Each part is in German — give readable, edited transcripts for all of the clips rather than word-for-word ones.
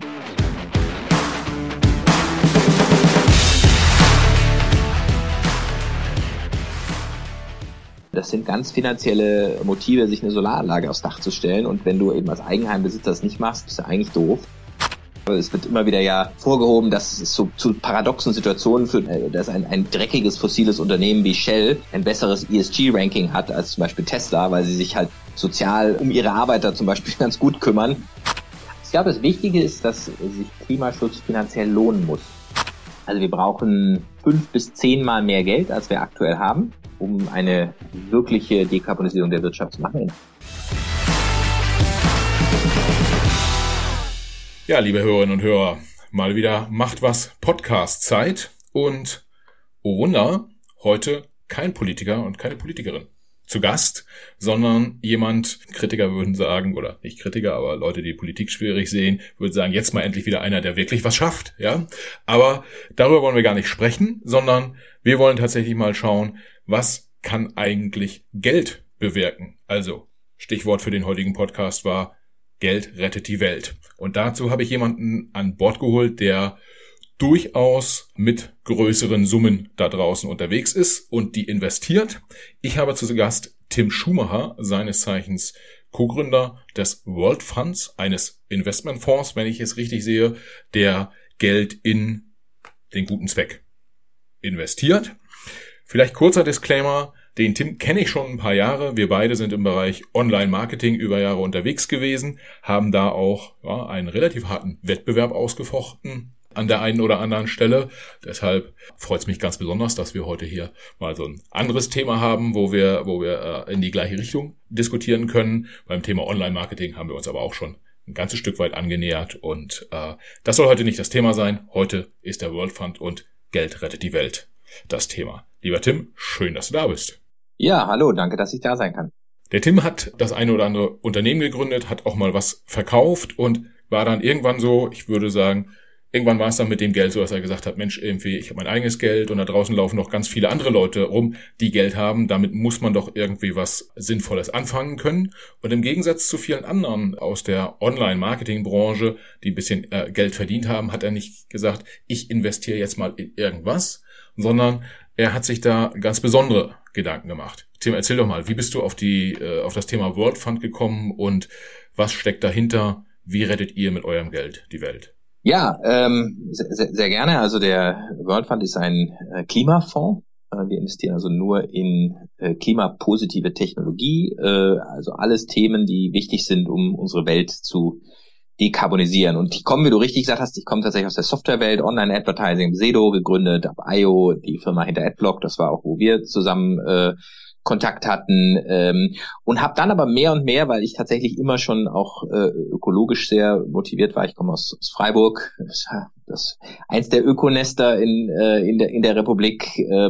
Das sind ganz finanzielle Motive, sich eine Solaranlage aufs Dach zu stellen. Und wenn du eben als Eigenheimbesitzer das nicht machst, bist du eigentlich doof. Es wird immer wieder ja vorgehoben, dass es so zu paradoxen Situationen führt, dass ein dreckiges fossiles Unternehmen wie Shell ein besseres ESG-Ranking hat als zum Beispiel Tesla, weil sie sich halt sozial um ihre Arbeiter zum Beispiel ganz gut kümmern. Ich glaube, das Wichtige ist, dass sich Klimaschutz finanziell lohnen muss. Also wir brauchen 5 bis 10 Mal mehr Geld, als wir aktuell haben, um eine wirkliche Dekarbonisierung der Wirtschaft zu machen. Ja, liebe Hörerinnen und Hörer, mal wieder Macht was Podcast-Zeit und, oh Wunder, heute kein Politiker und keine Politikerin zu Gast, sondern jemand, Kritiker würden sagen, oder nicht Kritiker, aber Leute, die Politik schwierig sehen, würden sagen, jetzt mal endlich wieder einer, der wirklich was schafft, ja. Aber darüber wollen wir gar nicht sprechen, sondern wir wollen tatsächlich mal schauen, was kann eigentlich Geld bewirken? Also, Stichwort für den heutigen Podcast war, Geld rettet die Welt. Und dazu habe ich jemanden an Bord geholt, der durchaus mit größeren Summen da draußen unterwegs ist und die investiert. Ich habe zu Gast Tim Schumacher, seines Zeichens Co-Gründer des World Funds, eines Investmentfonds, wenn ich es richtig sehe, der Geld in den guten Zweck investiert. Vielleicht kurzer Disclaimer, den Tim kenne ich schon ein paar Jahre. Wir beide sind im Bereich Online-Marketing über Jahre unterwegs gewesen, haben da auch einen relativ harten Wettbewerb ausgefochten an der einen oder anderen Stelle. Deshalb freut es mich ganz besonders, dass wir heute hier mal so ein anderes Thema haben, wo wir in die gleiche Richtung diskutieren können. Beim Thema Online-Marketing haben wir uns aber auch schon ein ganzes Stück weit angenähert und das soll heute nicht das Thema sein. Heute ist der World Fund und Geld rettet die Welt das Thema. Lieber Tim, schön, dass du da bist. Ja, hallo, danke, dass ich da sein kann. Der Tim hat das eine oder andere Unternehmen gegründet, hat auch mal was verkauft und war dann irgendwann so, ich würde sagen, irgendwann war es dann mit dem Geld so, dass er gesagt hat, Mensch, irgendwie, ich habe mein eigenes Geld und da draußen laufen noch ganz viele andere Leute rum, die Geld haben. Damit muss man doch irgendwie was Sinnvolles anfangen können. Und im Gegensatz zu vielen anderen aus der Online-Marketing-Branche, die ein bisschen Geld verdient haben, hat er nicht gesagt, ich investiere jetzt mal in irgendwas, sondern er hat sich da ganz besondere Gedanken gemacht. Tim, erzähl doch mal, wie bist du auf das Thema World Fund gekommen und was steckt dahinter? Wie rettet ihr mit eurem Geld die Welt? Ja, sehr gerne. Also der World Fund ist ein Klimafonds. Wir investieren also nur in klimapositive Technologie, also alles Themen, die wichtig sind, um unsere Welt zu dekarbonisieren. Und die kommen, wie du richtig gesagt hast, ich komme tatsächlich aus der Softwarewelt, Online-Advertising, Sedo gegründet, Ab.io, die Firma hinter Adblock, das war auch, wo wir zusammen Kontakt hatten und habe dann aber mehr und mehr, weil ich tatsächlich immer schon auch ökologisch sehr motiviert war, ich komme aus Freiburg, das eins der Ökonester in der Republik,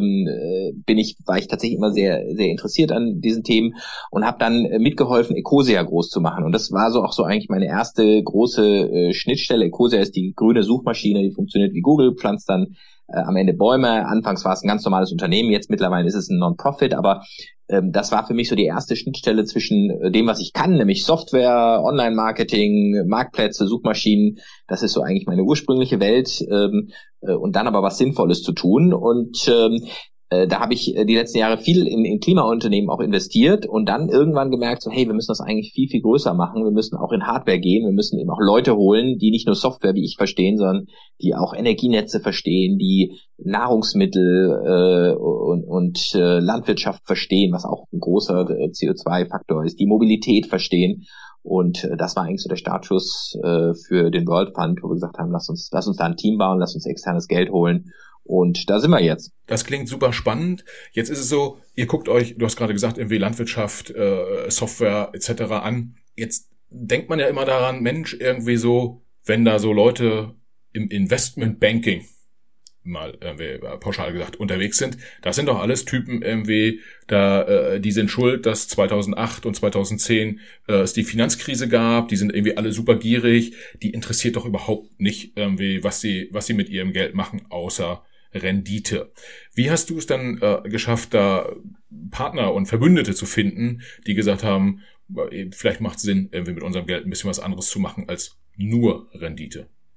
war ich tatsächlich immer sehr sehr interessiert an diesen Themen und habe dann mitgeholfen, Ecosia groß zu machen. Und das war so auch so eigentlich meine erste große Schnittstelle. Ecosia ist die grüne Suchmaschine, die funktioniert wie Google, pflanzt dann am Ende Bäume. Anfangs war es ein ganz normales Unternehmen, jetzt mittlerweile ist es ein Non-Profit, aber das war für mich so die erste Schnittstelle zwischen dem, was ich kann, nämlich Software, Online-Marketing, Marktplätze, Suchmaschinen. Das ist so eigentlich meine ursprüngliche Welt und dann aber was Sinnvolles zu tun. Und da habe ich die letzten Jahre viel in Klimaunternehmen auch investiert und dann irgendwann gemerkt, so hey, wir müssen das eigentlich viel, viel größer machen. Wir müssen auch in Hardware gehen. Wir müssen eben auch Leute holen, die nicht nur Software wie ich verstehen, sondern die auch Energienetze verstehen, die Nahrungsmittel und Landwirtschaft verstehen, was auch ein großer CO2-Faktor ist, die Mobilität verstehen. Und das war eigentlich so der Startschuss für den World Fund, wo wir gesagt haben, lass uns da ein Team bauen, lass uns externes Geld holen. Und da sind wir jetzt. Das klingt super spannend. Jetzt ist es so, ihr guckt euch, du hast gerade gesagt, irgendwie Landwirtschaft, Software etc. an. Jetzt denkt man ja immer daran, Mensch, irgendwie so, wenn da so Leute im Investmentbanking mal irgendwie pauschal gesagt unterwegs sind, das sind doch alles Typen irgendwie, die sind schuld, dass 2008 und 2010 es die Finanzkrise gab, die sind irgendwie alle super gierig, die interessiert doch überhaupt nicht irgendwie, was sie mit ihrem Geld machen, außer Rendite. Wie hast du es dann geschafft, da Partner und Verbündete zu finden, die gesagt haben, vielleicht macht es Sinn, irgendwie mit unserem Geld ein bisschen was anderes zu machen als nur Rendite?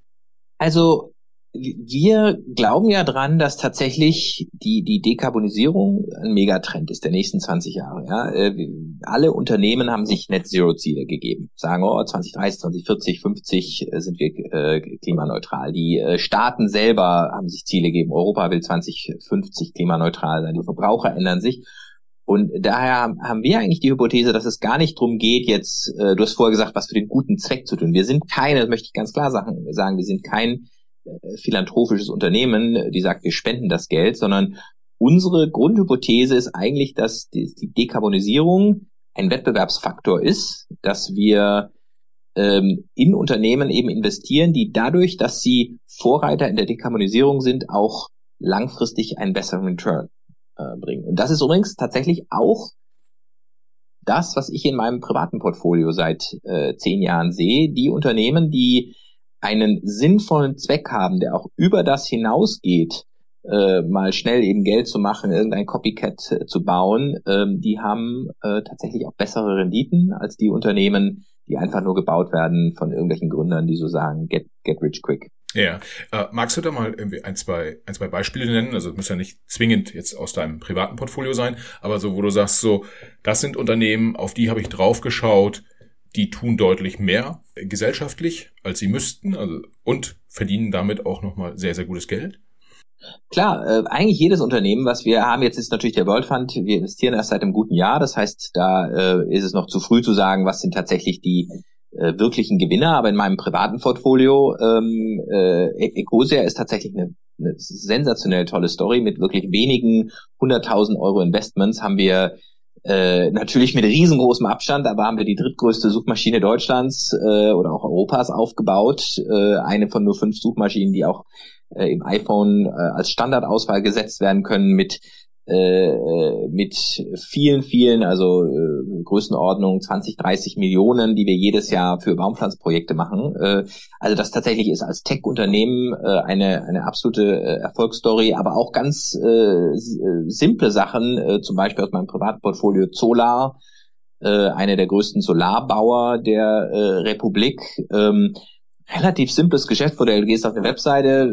Also wir glauben ja dran, dass tatsächlich die Dekarbonisierung ein Megatrend ist der nächsten 20 Jahre. Ja? Alle Unternehmen haben sich Net-Zero-Ziele gegeben. Sagen, 2030, 2040, 50 sind wir klimaneutral. Die Staaten selber haben sich Ziele gegeben. Europa will 2050 klimaneutral sein. Die Verbraucher ändern sich. Und daher haben wir eigentlich die Hypothese, dass es gar nicht drum geht, jetzt, du hast vorher gesagt, was für den guten Zweck zu tun. Wir sind keine, das möchte ich ganz klar sagen, wir sind kein philanthropisches Unternehmen, die sagt, wir spenden das Geld, sondern unsere Grundhypothese ist eigentlich, dass die Dekarbonisierung ein Wettbewerbsfaktor ist, dass wir in Unternehmen eben investieren, die dadurch, dass sie Vorreiter in der Dekarbonisierung sind, auch langfristig einen besseren Return bringen. Und das ist übrigens tatsächlich auch das, was ich in meinem privaten Portfolio seit 10 Jahren sehe. Die Unternehmen, die einen sinnvollen Zweck haben, der auch über das hinausgeht, mal schnell eben Geld zu machen, irgendein Copycat zu bauen, die haben tatsächlich auch bessere Renditen als die Unternehmen, die einfach nur gebaut werden von irgendwelchen Gründern, die so sagen, get rich quick. Ja, magst du da mal irgendwie ein, zwei Beispiele nennen? Also es muss ja nicht zwingend jetzt aus deinem privaten Portfolio sein, aber so, wo du sagst, so, das sind Unternehmen, auf die habe ich drauf geschaut, die tun deutlich mehr gesellschaftlich, als sie müssten, also und verdienen damit auch nochmal sehr, sehr gutes Geld? Klar, eigentlich jedes Unternehmen, was wir haben, jetzt ist natürlich der World Fund, wir investieren erst seit einem guten Jahr, das heißt, da ist es noch zu früh zu sagen, was sind tatsächlich die wirklichen Gewinner, aber in meinem privaten Portfolio, Ecosia ist tatsächlich eine sensationell tolle Story. Mit wirklich wenigen 100.000 Euro Investments haben wir natürlich mit riesengroßem Abstand, aber haben wir die drittgrößte Suchmaschine Deutschlands oder auch Europas aufgebaut. Eine von nur 5 Suchmaschinen, die auch im iPhone als Standardauswahl gesetzt werden können mit vielen, also Größenordnung 20, 30 Millionen, die wir jedes Jahr für Baumpflanzprojekte machen. Also das tatsächlich ist als Tech-Unternehmen eine absolute Erfolgsstory, aber auch ganz simple Sachen, zum Beispiel aus meinem Privatportfolio Solar, einer der größten Solarbauer der Republik. Relativ simples Geschäftsmodell. Du gehst auf eine Webseite,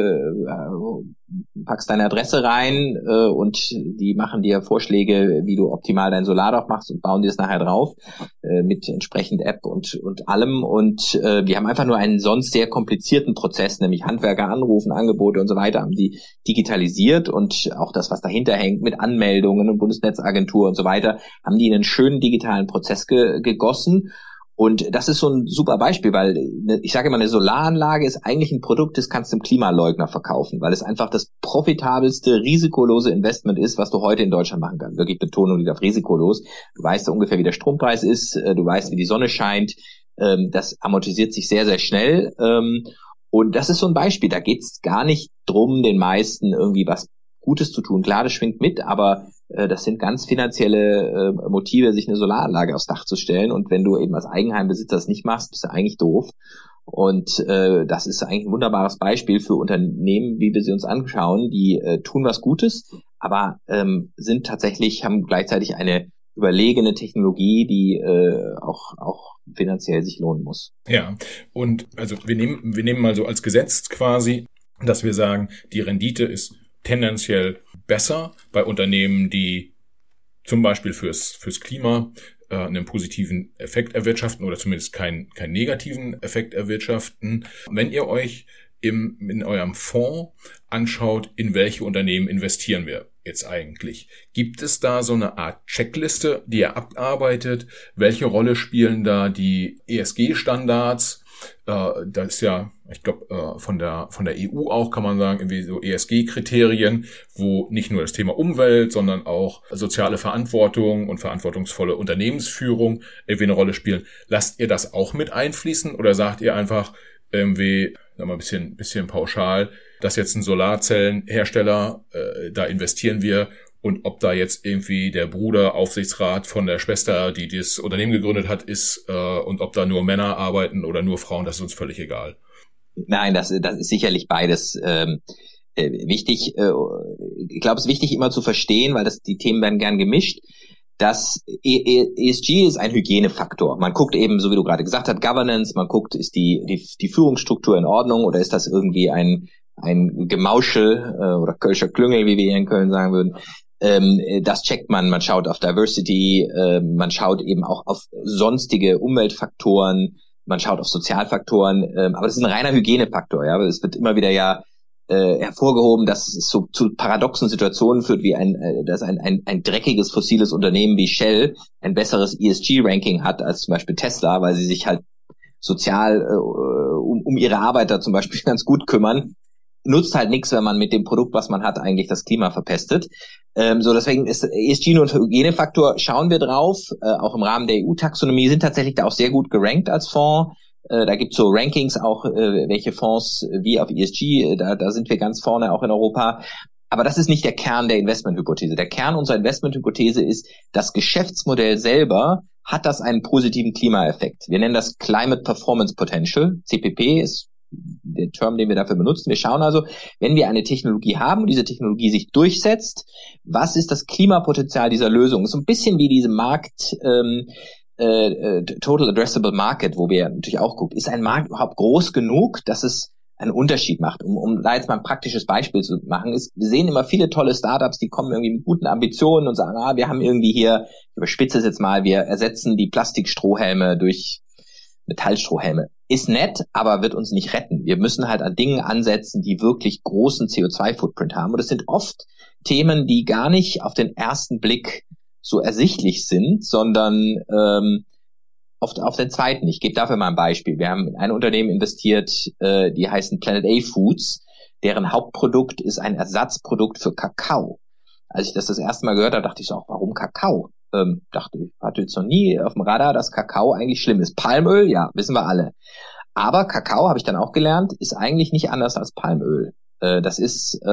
packst deine Adresse rein und die machen dir Vorschläge, wie du optimal dein Solardach machst und bauen dir es nachher drauf mit entsprechend App und allem. Und wir haben einfach nur einen sonst sehr komplizierten Prozess, nämlich Handwerker anrufen, Angebote und so weiter, haben die digitalisiert und auch das, was dahinter hängt mit Anmeldungen und Bundesnetzagentur und so weiter, haben die in einen schönen digitalen Prozess gegossen. Und das ist so ein super Beispiel, weil ich sage immer, eine Solaranlage ist eigentlich ein Produkt, das kannst du dem Klimaleugner verkaufen, weil es einfach das profitabelste, risikolose Investment ist, was du heute in Deutschland machen kannst. Wirklich Betonung liegt auf risikolos. Du weißt ja ungefähr, wie der Strompreis ist, du weißt, wie die Sonne scheint. Das amortisiert sich sehr, sehr schnell. Und das ist so ein Beispiel. Da geht's gar nicht drum, den meisten irgendwie was Gutes zu tun. Klar, das schwingt mit, aber das sind ganz finanzielle Motive, sich eine Solaranlage aufs Dach zu stellen. Und wenn du eben als Eigenheimbesitzer das nicht machst, bist du eigentlich doof. Und das ist eigentlich ein wunderbares Beispiel für Unternehmen, wie wir sie uns anschauen, die tun was Gutes, aber haben gleichzeitig eine überlegene Technologie, die auch finanziell sich lohnen muss. Ja, und also wir nehmen mal so als Gesetz quasi, dass wir sagen, die Rendite ist tendenziell besser bei Unternehmen, die zum Beispiel fürs Klima einen positiven Effekt erwirtschaften oder zumindest keinen negativen Effekt erwirtschaften. Wenn ihr euch in eurem Fonds anschaut, in welche Unternehmen investieren wir jetzt eigentlich? Gibt es da so eine Art Checkliste, die ihr abarbeitet? Welche Rolle spielen da die ESG-Standards? Das ist ja, ich glaube, von der EU auch, kann man sagen, irgendwie so ESG-Kriterien, wo nicht nur das Thema Umwelt, sondern auch soziale Verantwortung und verantwortungsvolle Unternehmensführung irgendwie eine Rolle spielen. Lasst ihr das auch mit einfließen oder sagt ihr einfach irgendwie, sagen wir mal, bisschen pauschal, dass jetzt ein Solarzellenhersteller, da investieren wir, und ob da jetzt irgendwie der Bruder Aufsichtsrat von der Schwester, die das Unternehmen gegründet hat, ist, und ob da nur Männer arbeiten oder nur Frauen, das ist uns völlig egal. Nein, das ist sicherlich beides wichtig. Ich glaube, es ist wichtig immer zu verstehen, weil die Themen werden gern gemischt, Das ESG ist ein Hygienefaktor. Man guckt eben, so wie du gerade gesagt hast, Governance, man guckt, ist die Führungsstruktur in Ordnung oder ist das irgendwie ein Gemauschel oder Kölscher Klüngel, wie wir hier in Köln sagen würden. Das checkt man schaut auf Diversity, man schaut eben auch auf sonstige Umweltfaktoren, man schaut auf Sozialfaktoren, aber das ist ein reiner Hygienefaktor, ja. Es wird immer wieder hervorgehoben, dass es so zu paradoxen Situationen führt, wie dass ein dreckiges fossiles Unternehmen wie Shell ein besseres ESG-Ranking hat als zum Beispiel Tesla, weil sie sich halt sozial um ihre Arbeiter zum Beispiel ganz gut kümmern. Nutzt halt nichts, wenn man mit dem Produkt, was man hat, eigentlich das Klima verpestet. Deswegen ist ESG nur ein Hygienefaktor. Schauen wir drauf. Auch im Rahmen der EU-Taxonomie sind tatsächlich da auch sehr gut gerankt als Fonds. Da gibt's so Rankings auch, welche Fonds wie auf ESG, da sind wir ganz vorne auch in Europa. Aber das ist nicht der Kern der Investmenthypothese. Der Kern unserer Investmenthypothese ist, das Geschäftsmodell selber hat das einen positiven Klimaeffekt. Wir nennen das Climate Performance Potential. CPP ist der Term, den wir dafür benutzen. Wir schauen also, wenn wir eine Technologie haben und diese Technologie sich durchsetzt, was ist das Klimapotenzial dieser Lösung? So ein bisschen wie diese Total Addressable Market, wo wir natürlich auch gucken, ist ein Markt überhaupt groß genug, dass es einen Unterschied macht? Um da jetzt mal ein praktisches Beispiel zu machen, wir sehen immer viele tolle Startups, die kommen irgendwie mit guten Ambitionen und sagen, wir haben irgendwie hier, ich überspitze es jetzt mal, wir ersetzen die Plastikstrohhelme durch Metallstrohhelme. Ist nett, aber wird uns nicht retten. Wir müssen halt an Dingen ansetzen, die wirklich großen CO2-Footprint haben. Und das sind oft Themen, die gar nicht auf den ersten Blick so ersichtlich sind, sondern auf den zweiten. Ich gebe dafür mal ein Beispiel. Wir haben in ein Unternehmen investiert, die heißen Planet A Foods. Deren Hauptprodukt ist ein Ersatzprodukt für Kakao. Als ich das erste Mal gehört habe, dachte ich so, warum Kakao? Hatte jetzt noch nie auf dem Radar, dass Kakao eigentlich schlimm ist. Palmöl, ja, wissen wir alle. Aber Kakao, habe ich dann auch gelernt, ist eigentlich nicht anders als Palmöl. Das ist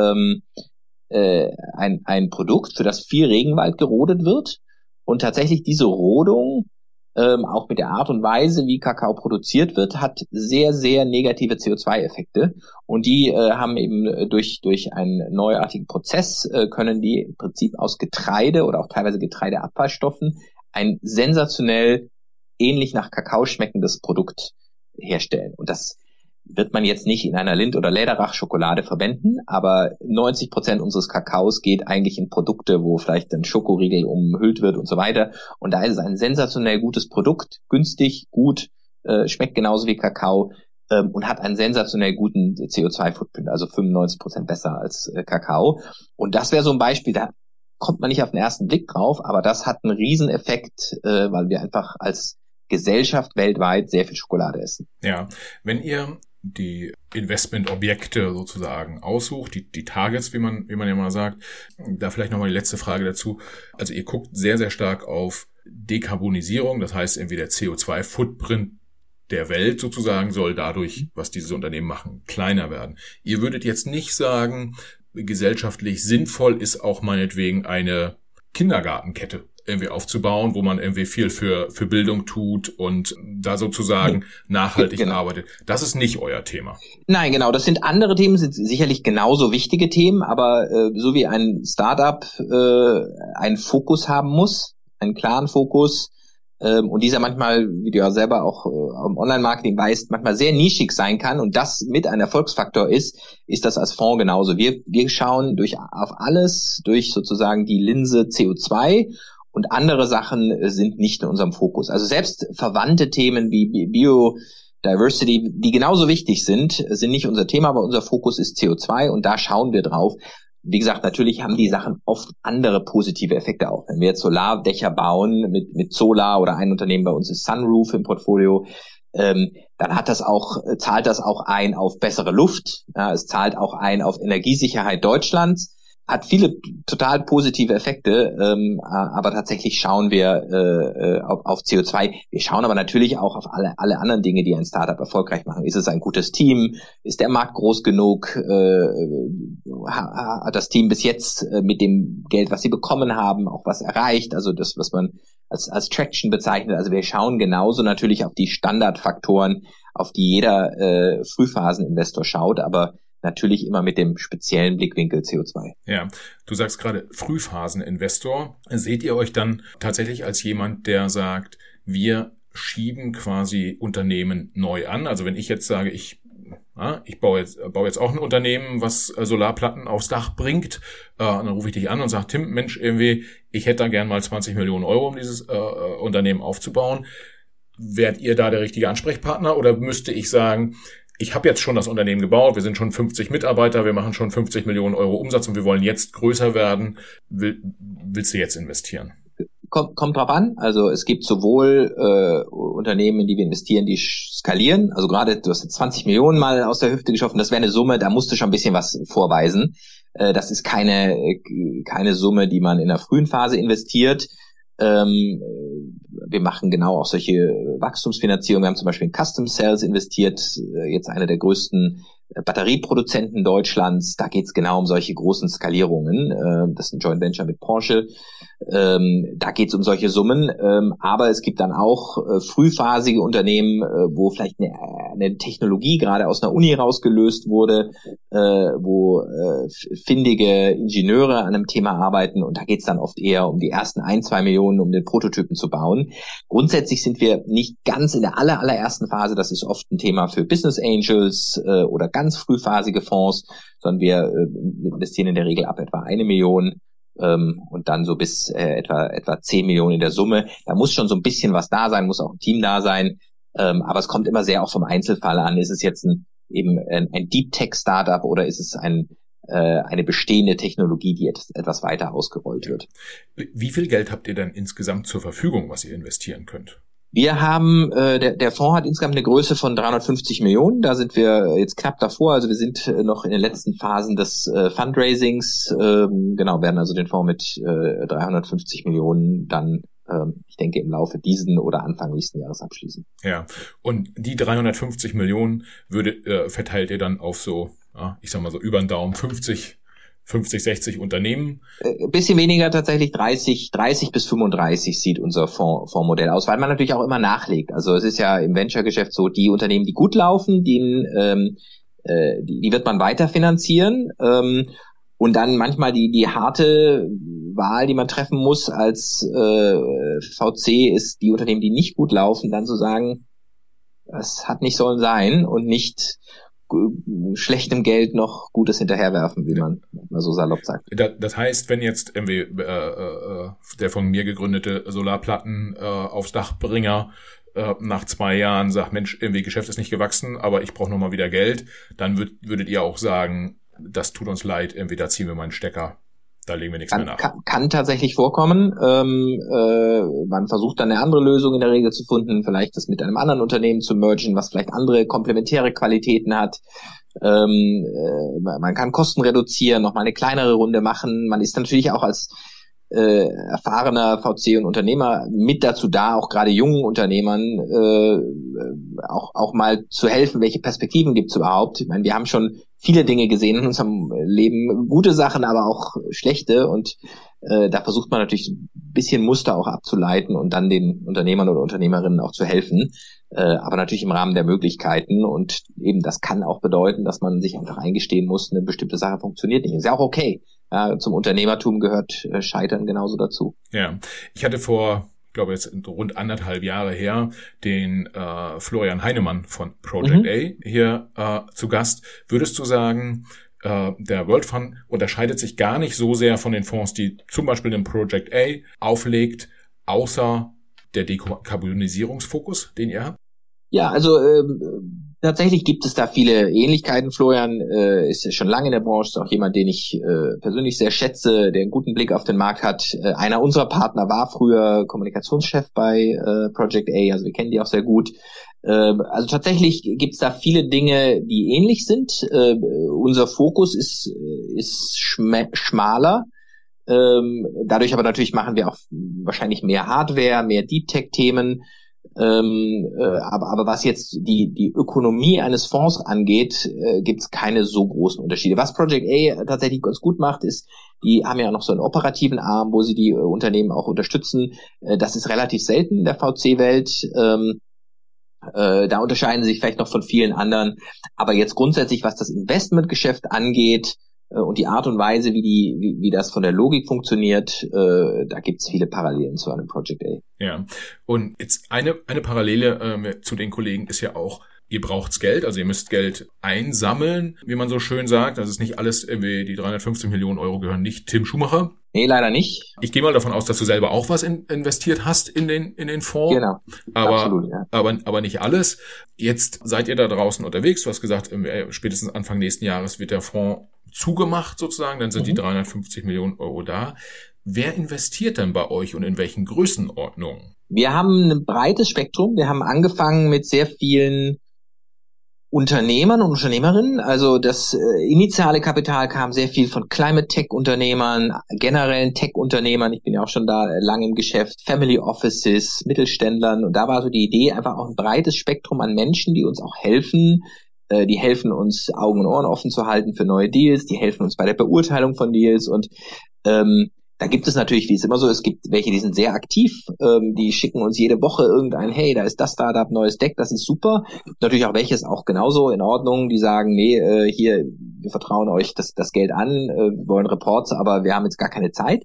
ein Produkt, für das viel Regenwald gerodet wird. Und tatsächlich diese Rodung, auch mit der Art und Weise, wie Kakao produziert wird, hat sehr, sehr negative CO2-Effekte. Und die haben eben durch einen neuartigen Prozess, können die im Prinzip aus Getreide oder auch teilweise Getreideabfallstoffen ein sensationell ähnlich nach Kakao schmeckendes Produkt herstellen. Und das wird man jetzt nicht in einer Lindt- oder Läderach-Schokolade verwenden, aber 90% unseres Kakaos geht eigentlich in Produkte, wo vielleicht ein Schokoriegel umhüllt wird und so weiter. Und da ist es ein sensationell gutes Produkt, günstig, gut, schmeckt genauso wie Kakao und hat einen sensationell guten CO2-Footprint, also 95% besser als Kakao. Und das wäre so ein Beispiel, da kommt man nicht auf den ersten Blick drauf, aber das hat einen Rieseneffekt, weil wir einfach als Gesellschaft weltweit sehr viel Schokolade essen. Ja, wenn ihr die Investmentobjekte sozusagen aussucht, die Targets, wie man ja mal sagt, da vielleicht nochmal die letzte Frage dazu. Also ihr guckt sehr, sehr stark auf Dekarbonisierung, das heißt irgendwie der CO2-Footprint der Welt sozusagen soll dadurch, was diese Unternehmen machen, kleiner werden. Ihr würdet jetzt nicht sagen, gesellschaftlich sinnvoll ist auch meinetwegen eine Kindergartenkette irgendwie aufzubauen, wo man irgendwie viel für Bildung tut und da sozusagen nachhaltig arbeitet. Das ist nicht euer Thema. Nein, genau. Das sind andere Themen, sind sicherlich genauso wichtige Themen, aber so wie ein Startup einen Fokus haben muss, einen klaren Fokus, und dieser manchmal, wie du ja selber auch im Online-Marketing weißt, manchmal sehr nischig sein kann und das mit ein Erfolgsfaktor ist das als Fonds genauso. Wir schauen auf alles durch sozusagen die Linse CO2 und andere Sachen sind nicht in unserem Fokus. Also selbst verwandte Themen wie Biodiversity, die genauso wichtig sind nicht unser Thema, aber unser Fokus ist CO2 und da schauen wir drauf. Wie gesagt, natürlich haben die Sachen oft andere positive Effekte auch. Wenn wir jetzt Solardächer bauen mit Solar oder ein Unternehmen bei uns ist Sunroof im Portfolio, dann zahlt das auch ein auf bessere Luft. Ja, es zahlt auch ein auf Energiesicherheit Deutschlands. Hat viele total positive Effekte, aber tatsächlich schauen wir auf CO2. Wir schauen aber natürlich auch auf alle anderen Dinge, die ein Startup erfolgreich machen. Ist es ein gutes Team? Ist der Markt groß genug? Hat das Team bis jetzt mit dem Geld, was sie bekommen haben, auch was erreicht? Also das, was man als Traction bezeichnet. Also wir schauen genauso natürlich auf die Standardfaktoren, auf die jeder Frühphaseninvestor schaut, aber natürlich immer mit dem speziellen Blickwinkel CO2. Ja, du sagst gerade Frühphaseninvestor. Seht ihr euch dann tatsächlich als jemand, der sagt, wir schieben quasi Unternehmen neu an? Also wenn ich jetzt sage, ich baue jetzt auch ein Unternehmen, was Solarplatten aufs Dach bringt, dann rufe ich dich an und sage, Tim, Mensch, irgendwie, ich hätte da gern mal 20 Millionen Euro, um dieses Unternehmen aufzubauen. Wärt ihr da der richtige Ansprechpartner oder müsste ich sagen, ich habe jetzt schon das Unternehmen gebaut, wir sind schon 50 Mitarbeiter, wir machen schon 50 Millionen Euro Umsatz und wir wollen jetzt größer werden. Willst du jetzt investieren? Kommt drauf an. Also es gibt sowohl Unternehmen, in die wir investieren, die skalieren. Also gerade, du hast jetzt 20 Millionen mal aus der Hüfte geschossen, das wäre eine Summe, da musst du schon ein bisschen was vorweisen. Das ist keine Summe, die man in der frühen Phase investiert. Wir machen genau auch solche Wachstumsfinanzierungen. Wir haben zum Beispiel in Custom Cells investiert, jetzt eine der größten Batterieproduzenten Deutschlands. Da geht es genau um solche großen Skalierungen. Das ist ein Joint Venture mit Porsche. Da geht es um solche Summen. Aber es gibt dann auch frühphasige Unternehmen, wo vielleicht eine Technologie gerade aus einer Uni rausgelöst wurde, wo findige Ingenieure an einem Thema arbeiten. Und da geht es dann oft eher um die ersten 1-2 Millionen, um den Prototypen zu bauen. Grundsätzlich sind wir nicht ganz in der allerersten Phase. Das ist oft ein Thema für Business Angels oder ganz frühphasige Fonds, sondern wir investieren in der Regel ab etwa 1 Million und dann so bis etwa 10 Millionen in der Summe. Da muss schon so ein bisschen was da sein, muss auch ein Team da sein, aber es kommt immer sehr auch vom Einzelfall an. Ist es jetzt ein Deep Tech Startup oder ist es eine bestehende Technologie, die etwas weiter ausgerollt wird? Wie viel Geld habt ihr denn insgesamt zur Verfügung, was ihr investieren könnt? Wir haben, der Fonds hat insgesamt eine Größe von 350 Millionen. Da sind wir jetzt knapp davor. Also wir sind noch in den letzten Phasen des Fundraisings. Werden also den Fonds mit 350 Millionen dann, ich denke, im Laufe diesen oder Anfang nächsten Jahres abschließen. Ja, und die 350 Millionen verteilt ihr dann auf so, ich sag mal so über den Daumen 50, 60 Unternehmen. Bisschen weniger tatsächlich, 30 bis 35 sieht unser Fondsmodell aus, weil man natürlich auch immer nachlegt. Also es ist ja im Venture-Geschäft so, die Unternehmen, die gut laufen, die wird man weiterfinanzieren. Und dann manchmal die harte Wahl, die man treffen muss als VC, ist die Unternehmen, die nicht gut laufen, dann zu sagen, das hat nicht sollen sein und nicht schlechtem Geld noch Gutes hinterherwerfen, wie man so salopp sagt. Das heißt, wenn jetzt irgendwie der von mir gegründete Solarplatten aufs Dachbringer nach 2 Jahren sagt, Mensch, irgendwie Geschäft ist nicht gewachsen, aber ich brauche nochmal wieder Geld, dann würdet ihr auch sagen, das tut uns leid, irgendwie da ziehen wir mal einen Stecker. Da legen wir nichts mehr nach. Kann tatsächlich vorkommen. Man versucht dann eine andere Lösung in der Regel zu finden, vielleicht das mit einem anderen Unternehmen zu mergen, was vielleicht andere komplementäre Qualitäten hat. Man kann Kosten reduzieren, nochmal eine kleinere Runde machen. Man ist natürlich auch als erfahrener VC und Unternehmer mit dazu da, auch gerade jungen Unternehmern auch mal zu helfen, welche Perspektiven gibt es überhaupt. Ich meine, wir haben schon viele Dinge gesehen in unserem Leben, gute Sachen, aber auch schlechte, und da versucht man natürlich ein bisschen Muster auch abzuleiten und dann den Unternehmern oder Unternehmerinnen auch zu helfen, aber natürlich im Rahmen der Möglichkeiten, und eben das kann auch bedeuten, dass man sich einfach eingestehen muss, eine bestimmte Sache funktioniert nicht. Ist ja auch okay. Ja, zum Unternehmertum gehört Scheitern genauso dazu. Ja, ich hatte vor, ich glaube jetzt rund 1,5 Jahre her, den Florian Heinemann von Project A hier zu Gast. Würdest du sagen, der World Fund unterscheidet sich gar nicht so sehr von den Fonds, die zum Beispiel den Project A auflegt, außer der Dekarbonisierungsfokus, den ihr habt? Ja, also tatsächlich gibt es da viele Ähnlichkeiten. Florian ist schon lange in der Branche, ist auch jemand, den ich persönlich sehr schätze, der einen guten Blick auf den Markt hat. Einer unserer Partner war früher Kommunikationschef bei Project A, also wir kennen die auch sehr gut. Also tatsächlich gibt es da viele Dinge, die ähnlich sind. Unser Fokus ist schmaler. Dadurch aber natürlich machen wir auch wahrscheinlich mehr Hardware, mehr Deep-Tech-Themen. Aber was jetzt die Ökonomie eines Fonds angeht, gibt es keine so großen Unterschiede. Was Project A tatsächlich ganz gut macht, ist, die haben ja noch so einen operativen Arm, wo sie die Unternehmen auch unterstützen. Das ist relativ selten in der VC-Welt. Da unterscheiden sie sich vielleicht noch von vielen anderen. Aber jetzt grundsätzlich, was das Investmentgeschäft angeht und die Art und Weise, wie das von der Logik funktioniert, da gibt es viele Parallelen zu einem Project A. Ja, und jetzt eine Parallele zu den Kollegen ist ja auch, ihr braucht's Geld, also ihr müsst Geld einsammeln, wie man so schön sagt. Das ist nicht alles, irgendwie die 350 Millionen Euro gehören nicht Tim Schumacher. Nee, leider nicht. Ich gehe mal davon aus, dass du selber auch was investiert hast in den Fonds. Genau, absolut, ja. Aber nicht alles. Jetzt seid ihr da draußen unterwegs. Du hast gesagt, spätestens Anfang nächsten Jahres wird der Fonds zugemacht sozusagen. Dann sind die 350 Millionen Euro da. Wer investiert denn bei euch und in welchen Größenordnungen? Wir haben ein breites Spektrum. Wir haben angefangen mit sehr vielen Unternehmern und Unternehmerinnen. Also das initiale Kapital kam sehr viel von Climate Tech Unternehmern, generellen Tech Unternehmern. Ich bin ja auch schon da lange im Geschäft, Family Offices, Mittelständlern. Und da war so die Idee, einfach auch ein breites Spektrum an Menschen, die uns auch helfen. Die helfen uns, Augen und Ohren offen zu halten für neue Deals. Die helfen uns bei der Beurteilung von Deals. Und da gibt es natürlich, wie es immer so ist, gibt welche, die sind sehr aktiv, die schicken uns jede Woche irgendein, hey, da ist das Startup, neues Deck, das ist super. Gibt natürlich auch welches auch genauso in Ordnung, die sagen, nee, hier, wir vertrauen euch das Geld an, wir wollen Reports, aber wir haben jetzt gar keine Zeit.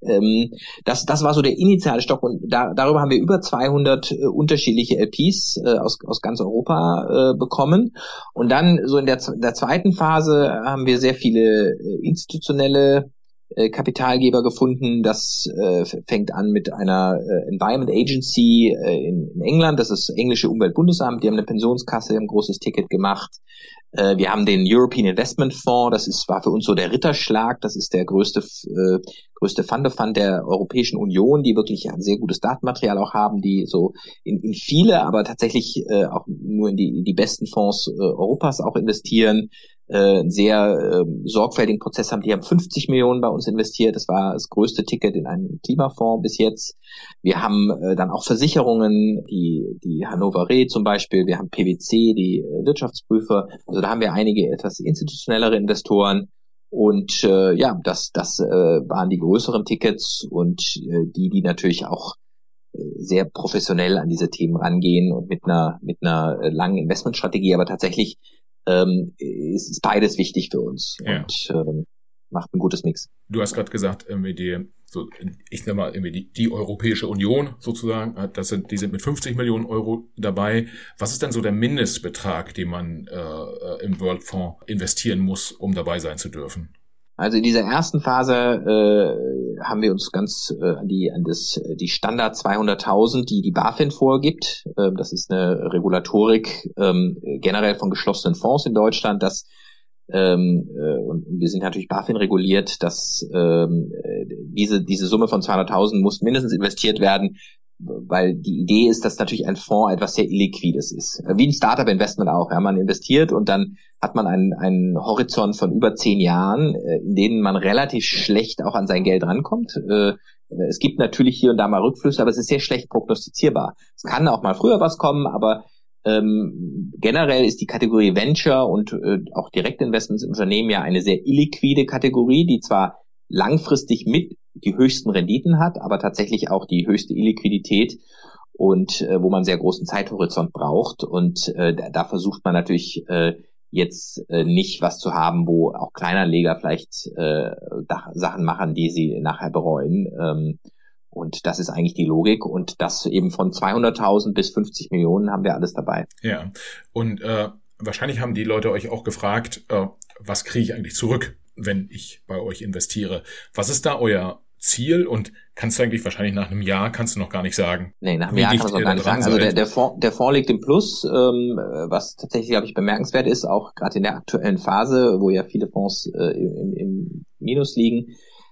Das war so der initiale Stock und darüber haben wir über 200 unterschiedliche LPs aus ganz Europa bekommen. Und dann so in der zweiten Phase haben wir sehr viele institutionelle Kapitalgeber gefunden. Das fängt an mit einer Environment Agency in England. Das ist das englische Umweltbundesamt. Die haben eine Pensionskasse, haben ein großes Ticket gemacht. Wir haben den European Investment Fonds. War für uns so der Ritterschlag. Das ist der größte Fund of Fund der Europäischen Union, die wirklich ein sehr gutes Datenmaterial auch haben, die so in viele, aber tatsächlich auch nur in die besten Fonds Europas auch investieren. Einen sehr sorgfältigen Prozess haben. Die haben 50 Millionen bei uns investiert. Das war das größte Ticket in einem Klimafonds bis jetzt. Wir haben dann auch Versicherungen, die Hannover Re zum Beispiel. Wir haben PwC, die Wirtschaftsprüfer. Also da haben wir einige etwas institutionellere Investoren. Und das waren die größeren Tickets und die natürlich auch sehr professionell an diese Themen rangehen und mit einer langen Investmentstrategie. Aber tatsächlich ist beides wichtig für uns und macht ein gutes Mix. Du hast gerade gesagt, ich nenne mal die Europäische Union sozusagen, die sind mit 50 Millionen Euro dabei. Was ist denn so der Mindestbetrag, den man im World Fonds investieren muss, um dabei sein zu dürfen? Also in dieser ersten Phase haben wir uns ganz an die Standard 200.000, die BaFin vorgibt. Das ist eine Regulatorik generell von geschlossenen Fonds in Deutschland, und wir sind natürlich BaFin reguliert, dass diese Summe von 200.000 muss mindestens investiert werden, weil die Idee ist, dass natürlich ein Fonds etwas sehr Illiquides ist. Wie ein Startup-Investment auch. Ja, man investiert und dann hat man einen Horizont von über 10 Jahren, in denen man relativ schlecht auch an sein Geld rankommt. Es gibt natürlich hier und da mal Rückflüsse, aber es ist sehr schlecht prognostizierbar. Es kann auch mal früher was kommen, aber generell ist die Kategorie Venture und auch Direktinvestments in Unternehmen ja eine sehr illiquide Kategorie, die zwar langfristig mit die höchsten Renditen hat, aber tatsächlich auch die höchste Illiquidität und wo man sehr großen Zeithorizont braucht. Und da versucht man natürlich jetzt nicht was zu haben, wo auch Kleinanleger vielleicht Sachen machen, die sie nachher bereuen. Und das ist eigentlich die Logik. Und das eben von 200.000 bis 50 Millionen haben wir alles dabei. Ja, und wahrscheinlich haben die Leute euch auch gefragt, was kriege ich eigentlich zurück, wenn ich bei euch investiere? Was ist da euer Ziel? Und kannst du eigentlich wahrscheinlich nach einem Jahr noch gar nicht sagen? Nee, nach einem Jahr kann man es noch gar nicht sagen. Also der Fonds liegt im Plus, was tatsächlich, glaube ich, bemerkenswert ist, auch gerade in der aktuellen Phase, wo ja viele Fonds im Minus liegen.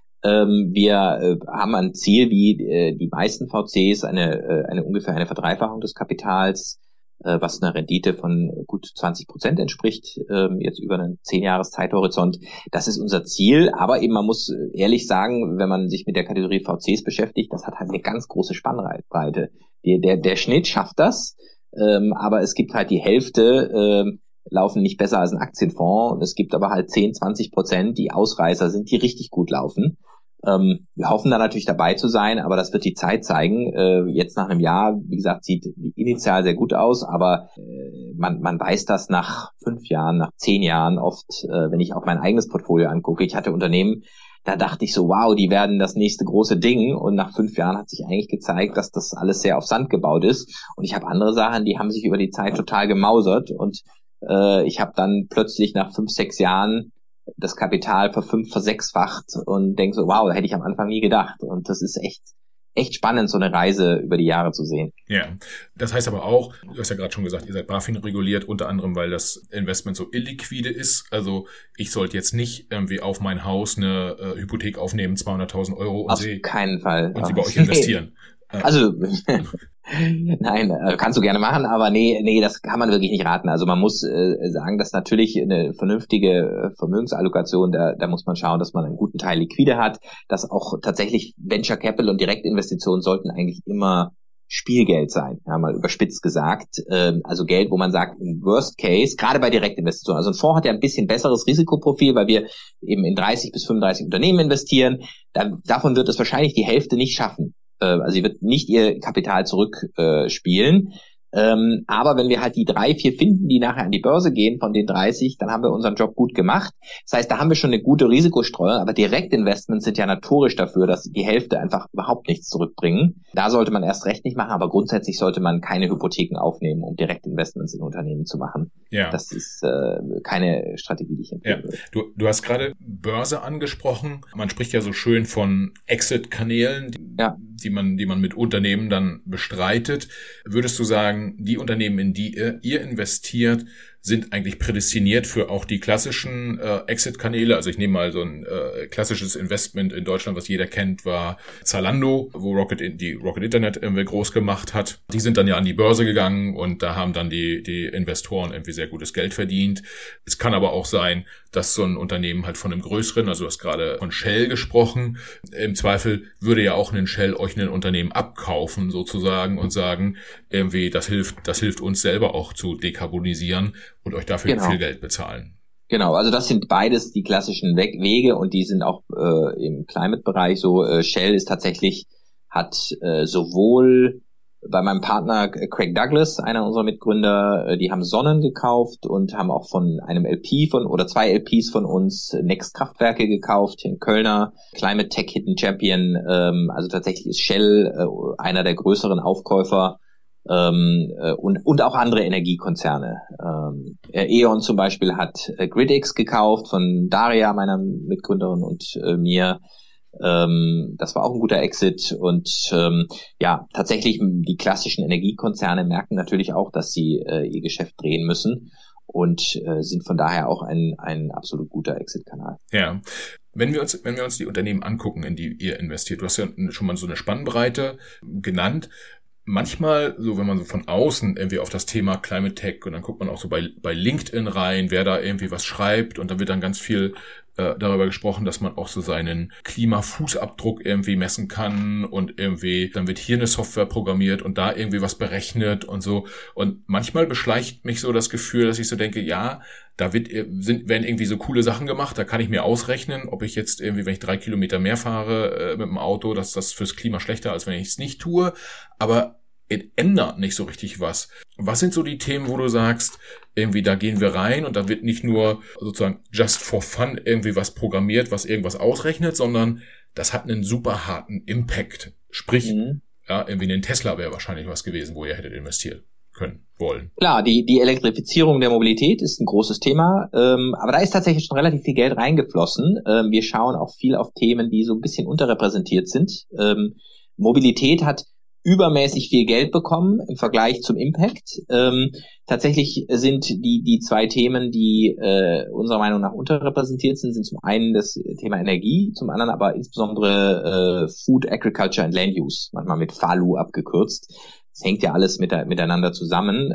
Wir haben ein Ziel, wie die meisten VCs, ungefähr eine Verdreifachung des Kapitals, was einer Rendite von gut 20% entspricht, jetzt über einen 10-Jahres-Zeithorizont. Das ist unser Ziel, aber eben man muss ehrlich sagen, wenn man sich mit der Kategorie VCs beschäftigt, das hat halt eine ganz große Spannbreite. Der Schnitt schafft das, aber es gibt halt die Hälfte, laufen nicht besser als ein Aktienfonds. Es gibt aber halt 10-20%, die Ausreißer sind, die richtig gut laufen. Wir hoffen da natürlich dabei zu sein, aber das wird die Zeit zeigen. Jetzt nach einem Jahr, wie gesagt, sieht initial sehr gut aus, aber man weiß das nach 5 Jahren, nach 10 Jahren oft, wenn ich auch mein eigenes Portfolio angucke. Ich hatte Unternehmen, da dachte ich so, wow, die werden das nächste große Ding, und nach 5 Jahren hat sich eigentlich gezeigt, dass das alles sehr auf Sand gebaut ist, und ich habe andere Sachen, die haben sich über die Zeit total gemausert, und ich habe dann plötzlich nach 5, 6 Jahren das Kapital versechsfacht und denke so, wow, da hätte ich am Anfang nie gedacht. Und das ist echt spannend, so eine Reise über die Jahre zu sehen. Ja, das heißt aber auch, du hast ja gerade schon gesagt, ihr seid BaFin reguliert, unter anderem, weil das Investment so illiquide ist. Also ich sollte jetzt nicht irgendwie auf mein Haus eine Hypothek aufnehmen, 200.000 Euro, und auf keinen Fall. Und sie bei euch investieren. Also, nein, kannst du gerne machen, aber nee, das kann man wirklich nicht raten. Also man muss sagen, dass natürlich eine vernünftige Vermögensallokation, da muss man schauen, dass man einen guten Teil liquide hat, dass auch tatsächlich Venture Capital und Direktinvestitionen sollten eigentlich immer Spielgeld sein, ja, mal überspitzt gesagt. Also Geld, wo man sagt, im Worst Case, gerade bei Direktinvestitionen, also ein Fonds hat ja ein bisschen besseres Risikoprofil, weil wir eben in 30 bis 35 Unternehmen investieren. Davon wird es wahrscheinlich die Hälfte nicht schaffen. Also sie wird nicht ihr Kapital zurückspielen. Aber wenn wir halt die 3, 4 finden, die nachher an die Börse gehen von den 30, dann haben wir unseren Job gut gemacht. Das heißt, da haben wir schon eine gute Risikostreuung, aber Direktinvestments sind ja notorisch dafür, dass die Hälfte einfach überhaupt nichts zurückbringen. Da sollte man erst recht nicht machen, aber grundsätzlich sollte man keine Hypotheken aufnehmen, um Direktinvestments in Unternehmen zu machen. Ja. Das ist keine Strategie, die ich empfehle. Ja. Du hast gerade Börse angesprochen. Man spricht ja so schön von Exit-Kanälen, die man mit Unternehmen dann bestreitet. Würdest du sagen, die Unternehmen, in die ihr investiert, sind eigentlich prädestiniert für auch die klassischen Exit-Kanäle? Also ich nehme mal so ein klassisches Investment in Deutschland, was jeder kennt, war Zalando, wo die Rocket Internet irgendwie groß gemacht hat. Die sind dann ja an die Börse gegangen, und da haben dann die Investoren irgendwie sehr gutes Geld verdient. Es kann aber auch sein, dass so ein Unternehmen halt von einem größeren, also du hast gerade von Shell gesprochen, im Zweifel würde ja auch ein Shell euch ein Unternehmen abkaufen sozusagen und sagen, irgendwie das hilft uns selber auch zu dekarbonisieren, und euch dafür viel Geld bezahlen. Genau, also das sind beides die klassischen Wege, und die sind auch im Climate-Bereich so. Shell ist tatsächlich, hat sowohl bei meinem Partner Craig Douglas, einer unserer Mitgründer, die haben Sonnen gekauft und haben auch von einem LP oder 2 LPs von uns Next Kraftwerke gekauft, den Kölner Climate Tech Hidden Champion. Also tatsächlich ist Shell einer der größeren Aufkäufer, und auch andere Energiekonzerne. E.ON zum Beispiel hat Gridx gekauft von Daria, meiner Mitgründerin, und mir. Das war auch ein guter Exit, und tatsächlich die klassischen Energiekonzerne merken natürlich auch, dass sie ihr Geschäft drehen müssen, und sind von daher auch ein absolut guter Exit-Kanal. Ja. Wenn wir uns die Unternehmen angucken, in die ihr investiert, du hast ja schon mal so eine Spannbreite genannt. Manchmal, so wenn man so von außen irgendwie auf das Thema Climate Tech, und dann guckt man auch so bei LinkedIn rein, wer da irgendwie was schreibt, und dann wird dann ganz viel darüber gesprochen, dass man auch so seinen Klimafußabdruck irgendwie messen kann, und irgendwie dann wird hier eine Software programmiert und da irgendwie was berechnet und so. Und manchmal beschleicht mich so das Gefühl, dass ich so denke, ja, da werden irgendwie so coole Sachen gemacht, da kann ich mir ausrechnen, ob ich jetzt irgendwie, wenn ich 3 Kilometer mehr fahre mit dem Auto, dass das fürs Klima schlechter, als wenn ich es nicht tue. Aber es ändert nicht so richtig was. Was sind so die Themen, wo du sagst, irgendwie da gehen wir rein, und da wird nicht nur sozusagen just for fun irgendwie was programmiert, was irgendwas ausrechnet, sondern das hat einen super harten Impact. Sprich, irgendwie ein Tesla wäre wahrscheinlich was gewesen, wo ihr hättet investieren können, wollen. Klar, die Elektrifizierung der Mobilität ist ein großes Thema, aber da ist tatsächlich schon relativ viel Geld reingeflossen. Wir schauen auch viel auf Themen, die so ein bisschen unterrepräsentiert sind. Mobilität hat übermäßig viel Geld bekommen im Vergleich zum Impact. Tatsächlich sind die 2 Themen, die unserer Meinung nach unterrepräsentiert sind zum einen das Thema Energie, zum anderen aber insbesondere Food, Agriculture and Land Use, manchmal mit FALU abgekürzt. Das hängt ja alles miteinander zusammen.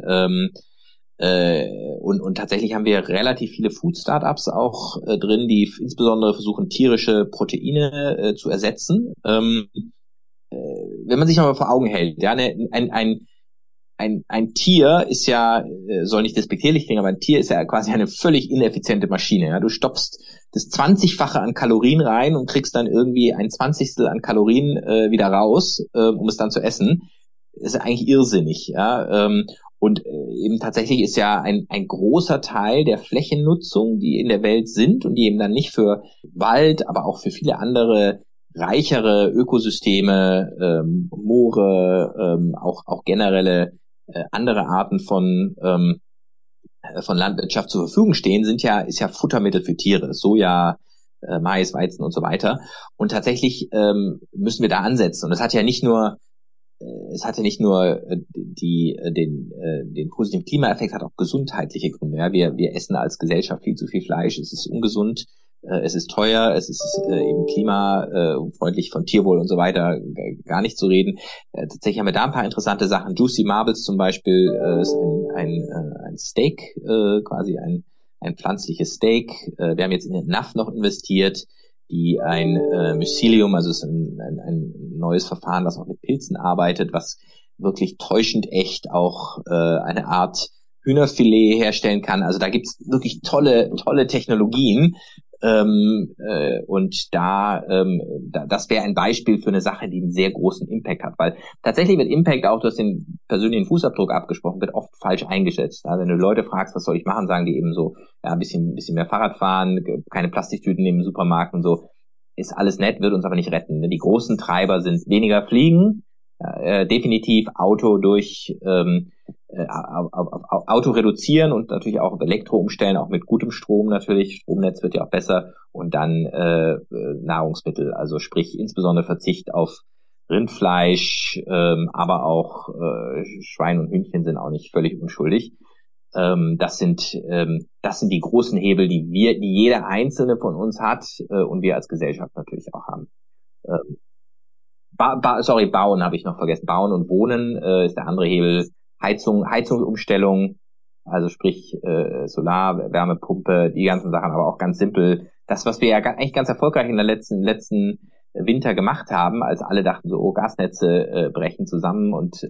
Und tatsächlich haben wir relativ viele Food-Startups auch drin, die insbesondere versuchen, tierische Proteine zu ersetzen. Wenn man sich nochmal vor Augen hält, ja, ein Tier ist ja, soll nicht despektierlich klingen, aber ein Tier ist ja quasi eine völlig ineffiziente Maschine. Ja? Du stopfst das 20-fache an Kalorien rein und kriegst dann irgendwie ein 20. an Kalorien wieder raus, um es dann zu essen. Das ist eigentlich irrsinnig. Ja? Und eben tatsächlich ist ja ein großer Teil der Flächennutzung, die in der Welt sind und die eben dann nicht für Wald, aber auch für viele andere reichere Ökosysteme, Moore, auch generelle andere Arten von Landwirtschaft zur Verfügung stehen, ist ja Futtermittel für Tiere, Soja, Mais, Weizen und so weiter. Und tatsächlich müssen wir da ansetzen. Und es hat ja nicht nur den positiven Klimaeffekt, hat auch gesundheitliche Gründe. Ja, wir essen als Gesellschaft viel zu viel Fleisch. Es ist ungesund. Es ist teuer, es ist eben klimafreundlich, von Tierwohl und so weiter gar nicht zu reden. Tatsächlich haben wir da ein paar interessante Sachen. Juicy Marbles zum Beispiel ist ein Steak, quasi ein pflanzliches Steak. Wir haben jetzt in NAF noch investiert, die ein Mycelium, also es ist ein neues Verfahren, das auch mit Pilzen arbeitet, was wirklich täuschend echt auch eine Art Hühnerfilet herstellen kann. Also da gibt's wirklich tolle Technologien. Und das wäre ein Beispiel für eine Sache, die einen sehr großen Impact hat, weil tatsächlich wird Impact auch, du hast den persönlichen Fußabdruck abgesprochen, wird oft falsch eingeschätzt. Also wenn du Leute fragst, was soll ich machen, sagen die eben so, ja, ein bisschen mehr Fahrrad fahren, keine Plastiktüten im Supermarkt und so, ist alles nett, wird uns aber nicht retten. Die großen Treiber sind weniger Fliegen, definitiv Auto durch Auto reduzieren und natürlich auch auf Elektro umstellen, auch mit gutem Strom natürlich. Stromnetz wird ja auch besser. Und dann Nahrungsmittel, also sprich insbesondere Verzicht auf Rindfleisch, aber auch Schwein und Hühnchen sind auch nicht völlig unschuldig. Das sind die großen Hebel, die jeder einzelne von uns hat und wir als Gesellschaft natürlich auch haben. Bauen habe ich noch vergessen. Bauen und Wohnen ist der andere Hebel. Heizungsumstellung, also sprich Solar, Wärmepumpe, die ganzen Sachen, aber auch ganz simpel. Das, was wir ja eigentlich ganz erfolgreich in der letzten Winter gemacht haben, als alle dachten so, oh, Gasnetze brechen zusammen und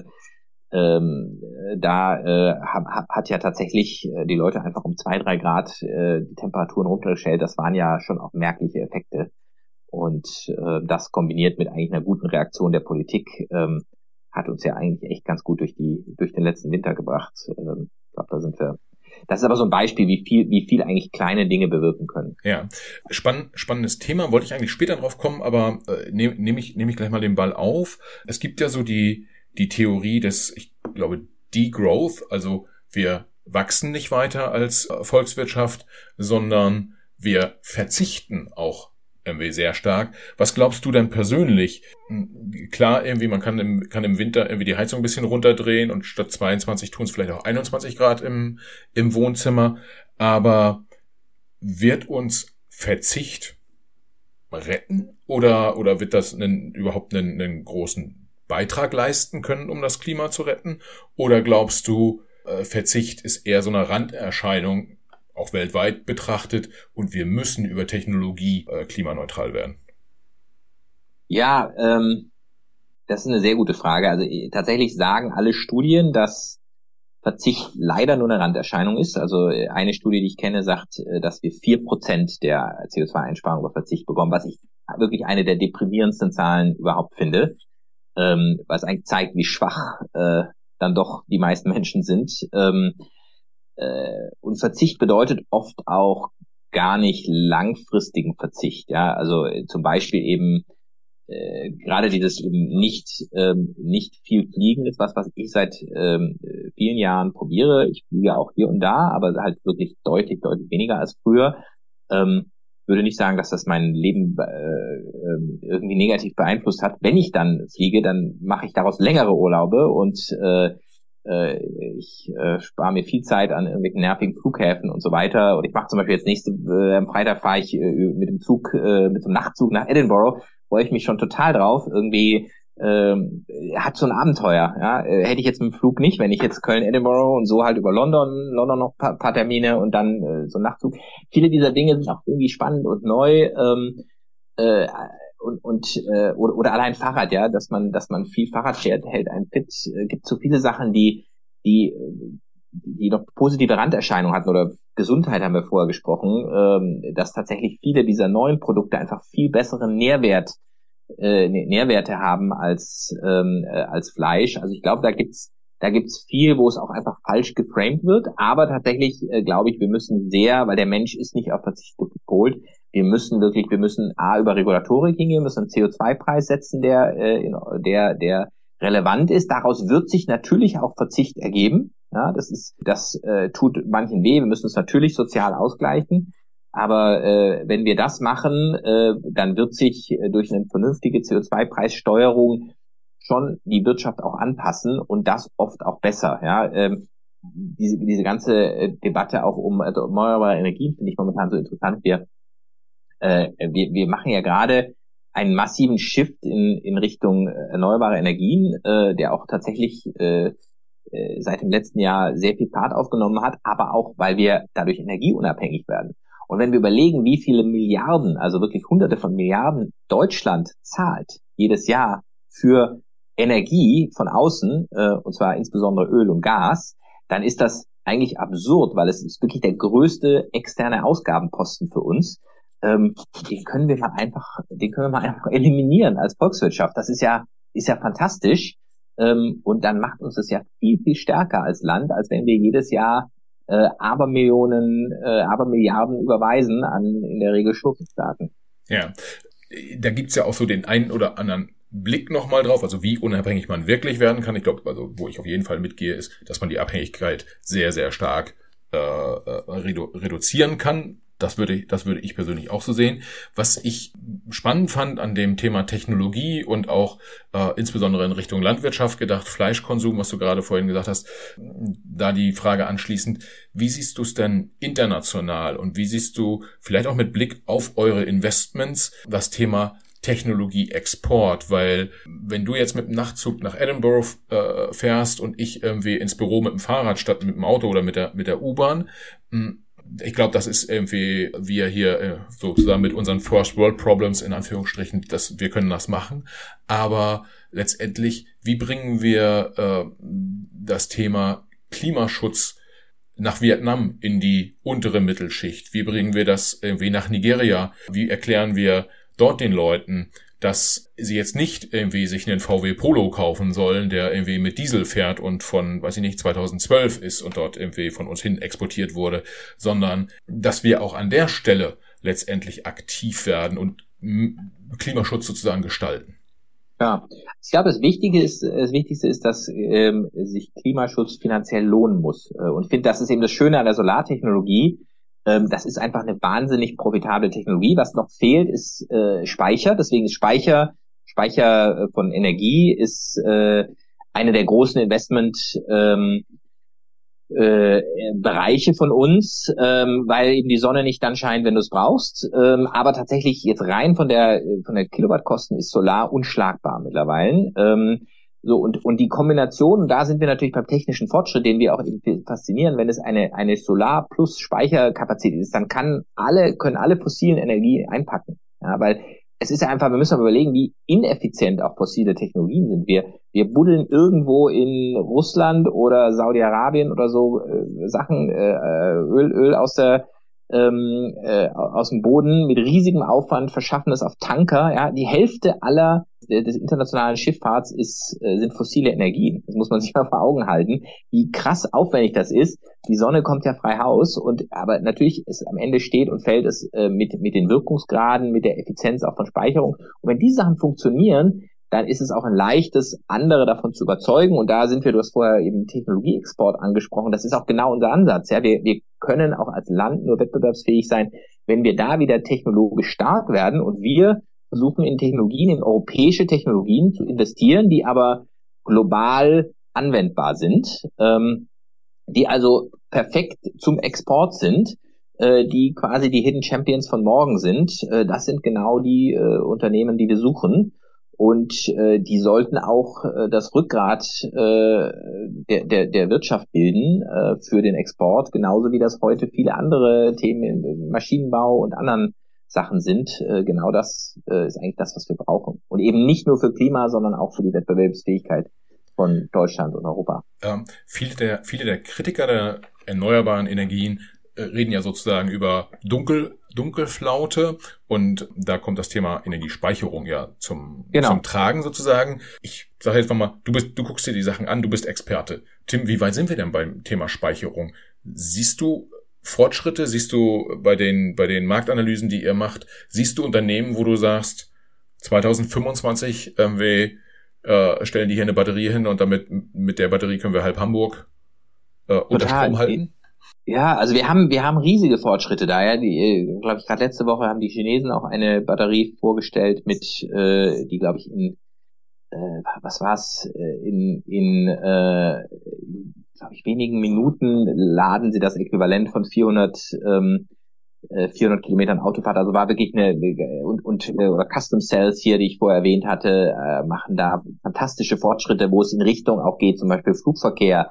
hat ja tatsächlich die Leute einfach um 2-3 Grad die Temperaturen runtergestellt. Das waren ja schon auch merkliche Effekte. Und das kombiniert mit eigentlich einer guten Reaktion der Politik hat uns ja eigentlich echt ganz gut durch den letzten Winter gebracht. Ich glaube, da sind wir. Das ist aber so ein Beispiel, wie viel eigentlich kleine Dinge bewirken können. Ja, spannendes Thema. Wollte ich eigentlich später drauf kommen, aber nehme ich gleich mal den Ball auf. Es gibt ja so die Theorie des, ich glaube, Degrowth, also wir wachsen nicht weiter als Volkswirtschaft, sondern wir verzichten auch irgendwie sehr stark. Was glaubst du denn persönlich? Klar, irgendwie, man kann im Winter irgendwie die Heizung ein bisschen runterdrehen und statt 22 tun es vielleicht auch 21 Grad im Wohnzimmer. Aber wird uns Verzicht retten? Oder wird das überhaupt einen großen Beitrag leisten können, um das Klima zu retten? Oder glaubst du, Verzicht ist eher so eine Randerscheinung, auch weltweit betrachtet, und wir müssen über Technologie klimaneutral werden? Ja, das ist eine sehr gute Frage. Also tatsächlich sagen alle Studien, dass Verzicht leider nur eine Randerscheinung ist. Also eine Studie, die ich kenne, sagt, dass wir 4% der CO2-Einsparung über Verzicht bekommen, was ich wirklich eine der deprimierendsten Zahlen überhaupt finde, was eigentlich zeigt, wie schwach dann doch die meisten Menschen sind. Und Verzicht bedeutet oft auch gar nicht langfristigen Verzicht. Ja, also zum Beispiel eben gerade dieses eben nicht viel Fliegen ist was ich seit vielen Jahren probiere. Ich fliege auch hier und da, aber halt wirklich deutlich weniger als früher. Würde nicht sagen, dass das mein Leben irgendwie negativ beeinflusst hat. Wenn ich dann fliege, dann mache ich daraus längere Urlaube und ich spare mir viel Zeit an irgendwelchen nervigen Flughäfen und so weiter. Und ich mache zum Beispiel jetzt am Freitag fahre ich mit dem Zug, mit so einem Nachtzug nach Edinburgh, freue ich mich schon total drauf. Irgendwie hat so ein Abenteuer. Ja? Hätte ich jetzt mit dem Flug nicht, wenn ich jetzt Köln-Edinburgh und so halt über London noch ein paar Termine und dann so ein Nachtzug. Viele dieser Dinge sind auch irgendwie spannend und neu. oder allein Fahrrad, ja, dass man viel Fahrrad fährt, hält einen fit. Gibt so viele Sachen, die noch positive Randerscheinungen hatten, oder Gesundheit haben wir vorher gesprochen, dass tatsächlich viele dieser neuen Produkte einfach viel besseren Nährwerte haben als Fleisch. Also ich glaube, da gibt's viel, wo es auch einfach falsch geframed wird. Aber tatsächlich glaube ich, wir müssen weil der Mensch ist nicht auf Verzicht gepolt. Wir müssen über Regulatorik hingehen, müssen einen CO2-Preis setzen, der relevant ist. Daraus wird sich natürlich auch Verzicht ergeben. Ja, das tut manchen weh. Wir müssen es natürlich sozial ausgleichen. Aber wenn wir das machen, dann wird sich durch eine vernünftige CO2-Preissteuerung schon die Wirtschaft auch anpassen, und das oft auch besser. Ja, diese ganze Debatte auch um erneuerbare Energien finde ich momentan so interessant. Wir machen ja gerade einen massiven Shift in Richtung erneuerbare Energien, der auch tatsächlich seit dem letzten Jahr sehr viel Fahrt aufgenommen hat, aber auch, weil wir dadurch energieunabhängig werden. Und wenn wir überlegen, wie viele Milliarden, also wirklich Hunderte von Milliarden Deutschland zahlt jedes Jahr für Energie von außen, und zwar insbesondere Öl und Gas, dann ist das eigentlich absurd, weil es ist wirklich der größte externe Ausgabenposten für uns. Den können wir mal einfach eliminieren als Volkswirtschaft. Das ist ja fantastisch. Und dann macht uns das ja viel, viel stärker als Land, als wenn wir jedes Jahr Abermilliarden überweisen an in der Regel Schurkenstaaten. Ja, da gibt's ja auch so den einen oder anderen Blick nochmal drauf, also wie unabhängig man wirklich werden kann. Ich glaube, also wo ich auf jeden Fall mitgehe, ist, dass man die Abhängigkeit sehr, sehr stark reduzieren kann. Das würde ich persönlich auch so sehen. Was ich spannend fand an dem Thema Technologie und auch insbesondere in Richtung Landwirtschaft gedacht, Fleischkonsum, was du gerade vorhin gesagt hast, da die Frage anschließend, wie siehst du es denn international und wie siehst du vielleicht auch mit Blick auf eure Investments das Thema Technologie-Export? Weil wenn du jetzt mit dem Nachtzug nach Edinburgh fährst und ich irgendwie ins Büro mit dem Fahrrad statt mit dem Auto oder mit der U-Bahn, ich glaube, das ist irgendwie, wir hier sozusagen mit unseren First World Problems in Anführungsstrichen, wir können das machen. Aber letztendlich, wie bringen wir das Thema Klimaschutz nach Vietnam in die untere Mittelschicht? Wie bringen wir das irgendwie nach Nigeria? Wie erklären wir dort den Leuten, dass sie jetzt nicht irgendwie sich einen VW Polo kaufen sollen, der irgendwie mit Diesel fährt und von, 2012 ist und dort irgendwie von uns hin exportiert wurde, sondern dass wir auch an der Stelle letztendlich aktiv werden und Klimaschutz sozusagen gestalten. Ja, ich glaube, das Wichtigste ist, dass sich Klimaschutz finanziell lohnen muss. Und ich finde, das ist eben das Schöne an der Solartechnologie. Das ist einfach eine wahnsinnig profitable Technologie. Was noch fehlt, ist Speicher. Deswegen ist Speicher von Energie ist eine der großen Bereiche von uns, weil eben die Sonne nicht dann scheint, wenn du es brauchst. Aber tatsächlich jetzt rein von der Kilowattkosten ist Solar unschlagbar mittlerweile. So, und die Kombination, da sind wir natürlich beim technischen Fortschritt, den wir auch irgendwie faszinieren, wenn es eine Solar plus Speicherkapazität ist, dann können alle fossilen Energien einpacken. Ja, weil es ist ja einfach, wir müssen aber überlegen, wie ineffizient auch fossile Technologien sind. Wir buddeln irgendwo in Russland oder Saudi-Arabien oder so Sachen, Öl aus dem Boden mit riesigem Aufwand, verschaffen es auf Tanker. Ja, die Hälfte des internationalen Schifffahrts sind fossile Energien. Das muss man sich mal vor Augen halten, wie krass aufwendig das ist. Die Sonne kommt ja frei Haus, aber natürlich am Ende steht und fällt es mit den Wirkungsgraden, mit der Effizienz auch von Speicherung. Und wenn diese Sachen funktionieren, dann ist es auch ein leichtes, andere davon zu überzeugen. Und da du hast vorher eben Technologieexport angesprochen, das ist auch genau unser Ansatz. Ja, wir können auch als Land nur wettbewerbsfähig sein, wenn wir da wieder technologisch stark werden und wir versuchen in europäische Technologien zu investieren, die aber global anwendbar sind, die also perfekt zum Export sind, die quasi die Hidden Champions von morgen sind. Das sind genau die Unternehmen, die wir suchen. Und die sollten auch das Rückgrat der Wirtschaft bilden für den Export, genauso wie das heute viele andere Themen im Maschinenbau und anderen Sachen sind. Genau das ist eigentlich das, was wir brauchen. Und eben nicht nur für Klima, sondern auch für die Wettbewerbsfähigkeit von Deutschland und Europa. Viele der Kritiker der erneuerbaren Energien reden ja sozusagen über Dunkelflaute, und da kommt das Thema Energiespeicherung ja zum Tragen sozusagen. Ich sage jetzt nochmal, du guckst dir die Sachen an, du bist Experte. Tim, wie weit sind wir denn beim Thema Speicherung? Siehst du Fortschritte? Siehst du bei den Marktanalysen, die ihr macht, siehst du Unternehmen, wo du sagst, 2025 stellen die hier eine Batterie hin und mit der Batterie können wir halb Hamburg unter Strom halten? Ja, also wir haben riesige Fortschritte da. Ja, glaube ich, gerade letzte Woche haben die Chinesen auch eine Batterie vorgestellt die, glaube ich, glaube ich, wenigen Minuten laden sie das Äquivalent von 400 Kilometern Autofahrt. Also war wirklich oder Custom Cells hier, die ich vorher erwähnt hatte, machen da fantastische Fortschritte, wo es in Richtung auch geht, zum Beispiel Flugverkehr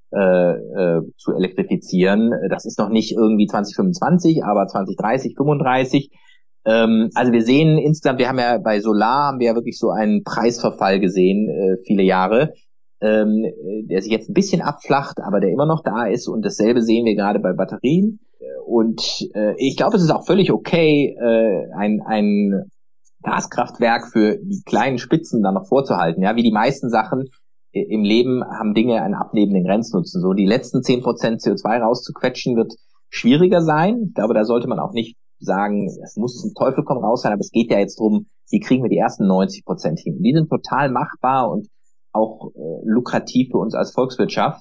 zu elektrifizieren. Das ist noch nicht irgendwie 2025, aber 2030, 35. Also wir sehen insgesamt, wir haben ja bei Solar wirklich so einen Preisverfall gesehen, viele Jahre, der sich jetzt ein bisschen abflacht, aber der immer noch da ist, und dasselbe sehen wir gerade bei Batterien. Und ich glaube, es ist auch völlig okay, ein Gaskraftwerk für die kleinen Spitzen dann noch vorzuhalten. Ja, wie die meisten Sachen im Leben haben Dinge einen abnehmenden Grenznutzen. So die letzten 10% CO2 rauszuquetschen wird schwieriger sein. Ich glaube, da sollte man auch nicht sagen, es muss zum Teufel komm raus sein, aber es geht ja jetzt drum, wie kriegen wir die ersten 90% hin. Die sind total machbar und auch lukrativ für uns als Volkswirtschaft.